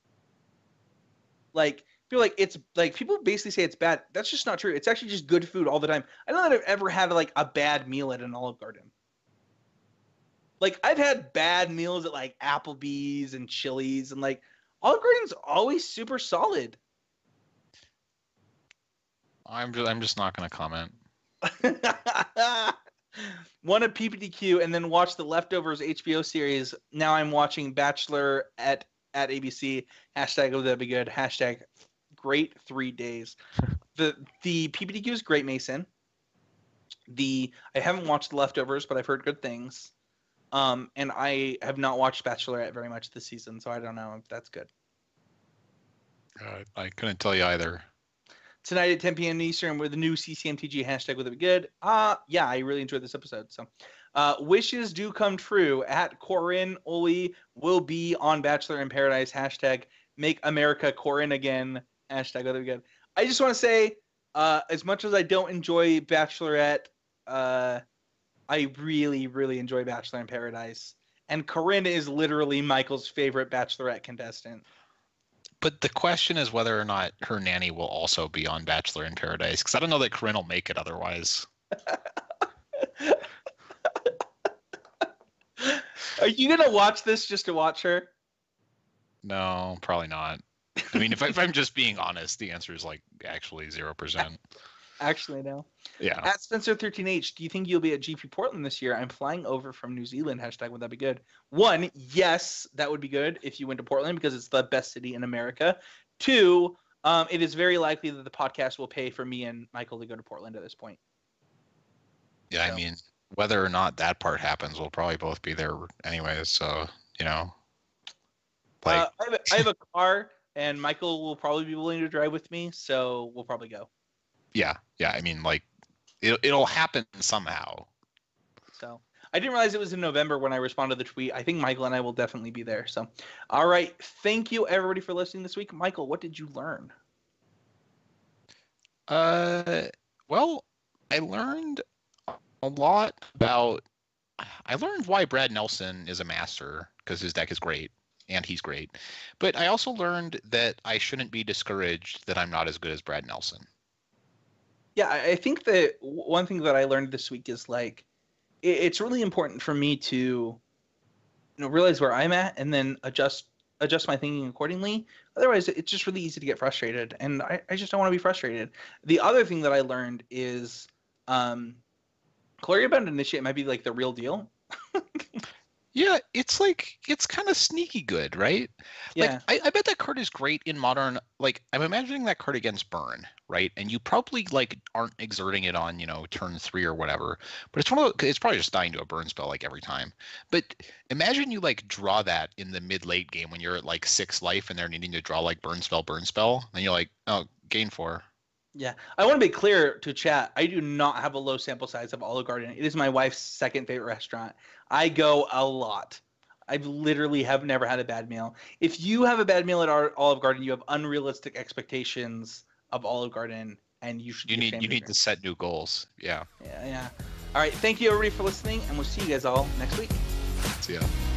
Like, people basically say it's bad. That's just not true. It's actually just good food all the time. I don't know that I've ever had like a bad meal at an Olive Garden. Like, I've had bad meals at like Applebee's and Chili's, and like Olive Garden's always super solid. I'm just not going to comment. Won a PPTQ and then watched the Leftovers HBO series. Now I'm watching Bachelor at ABC. #oh, that'd be good. #great 3 days. The PPTQ is great, Mason. I haven't watched the Leftovers, but I've heard good things. And I have not watched Bachelorette very much this season, so I don't know if that's good. I couldn't tell you either. Tonight at 10 p.m. Eastern with the new CCMTG #, would it be good? Yeah, I really enjoyed this episode. So, wishes do come true. At Corinne Oli will be on Bachelor in Paradise. # make America Corinne again. # would it be good? I just want to say, as much as I don't enjoy Bachelorette, I really, really enjoy Bachelor in Paradise. And Corinne is literally Michael's favorite Bachelorette contestant. But the question is whether or not her nanny will also be on Bachelor in Paradise, because I don't know that Corinne will make it otherwise. Are you going to watch this just to watch her? No, probably not. I mean, if I'm just being honest, the answer is like actually 0%. Actually, no. Yeah. At Spencer13H, do you think you'll be at GP Portland this year? I'm flying over from New Zealand. # would that be good? 1, yes, that would be good if you went to Portland because it's the best city in America. 2, it is very likely that the podcast will pay for me and Michael to go to Portland at this point. Yeah, so. I mean, whether or not that part happens, we'll probably both be there anyways. So, Like, I have a car, and Michael will probably be willing to drive with me, so we'll probably go. yeah. I mean, like, it'll happen somehow. So I didn't realize it was in November when I responded to the tweet. I think Michael and I will definitely be there. So, all right. Thank you, everybody, for listening this week. Michael, what did you learn? Well, I learned a lot about. I learned why Brad Nelson is a master, because his deck is great and he's great. But I also learned that I shouldn't be discouraged that I'm not as good as Brad Nelson. Yeah, I think that one thing that I learned this week is like it's really important for me to realize where I'm at and then adjust my thinking accordingly. Otherwise, it's just really easy to get frustrated, and I just don't want to be frustrated. The other thing that I learned is Chloe Bound Initiate might be like the real deal. Yeah, it's kind of sneaky good, right? Yeah. Like, I bet that card is great in Modern. Like, I'm imagining that card against Burn, right? And you probably like aren't exerting it on, turn 3 or whatever. But it's probably just dying to a burn spell like every time. But imagine you like draw that in the mid-late game when you're at like 6 life and they're needing to draw like burn spell. Then you're like, oh, gain 4. Yeah, I want to be clear to chat. I do not have a low sample size of Olive Garden. It is my wife's second favorite restaurant. I go a lot. I've literally have never had a bad meal. If you have a bad meal at Olive Garden, you have unrealistic expectations of Olive Garden, and you should. You need to set new goals. Yeah. Yeah. All right. Thank you everybody for listening, and we'll see you guys all next week. See ya.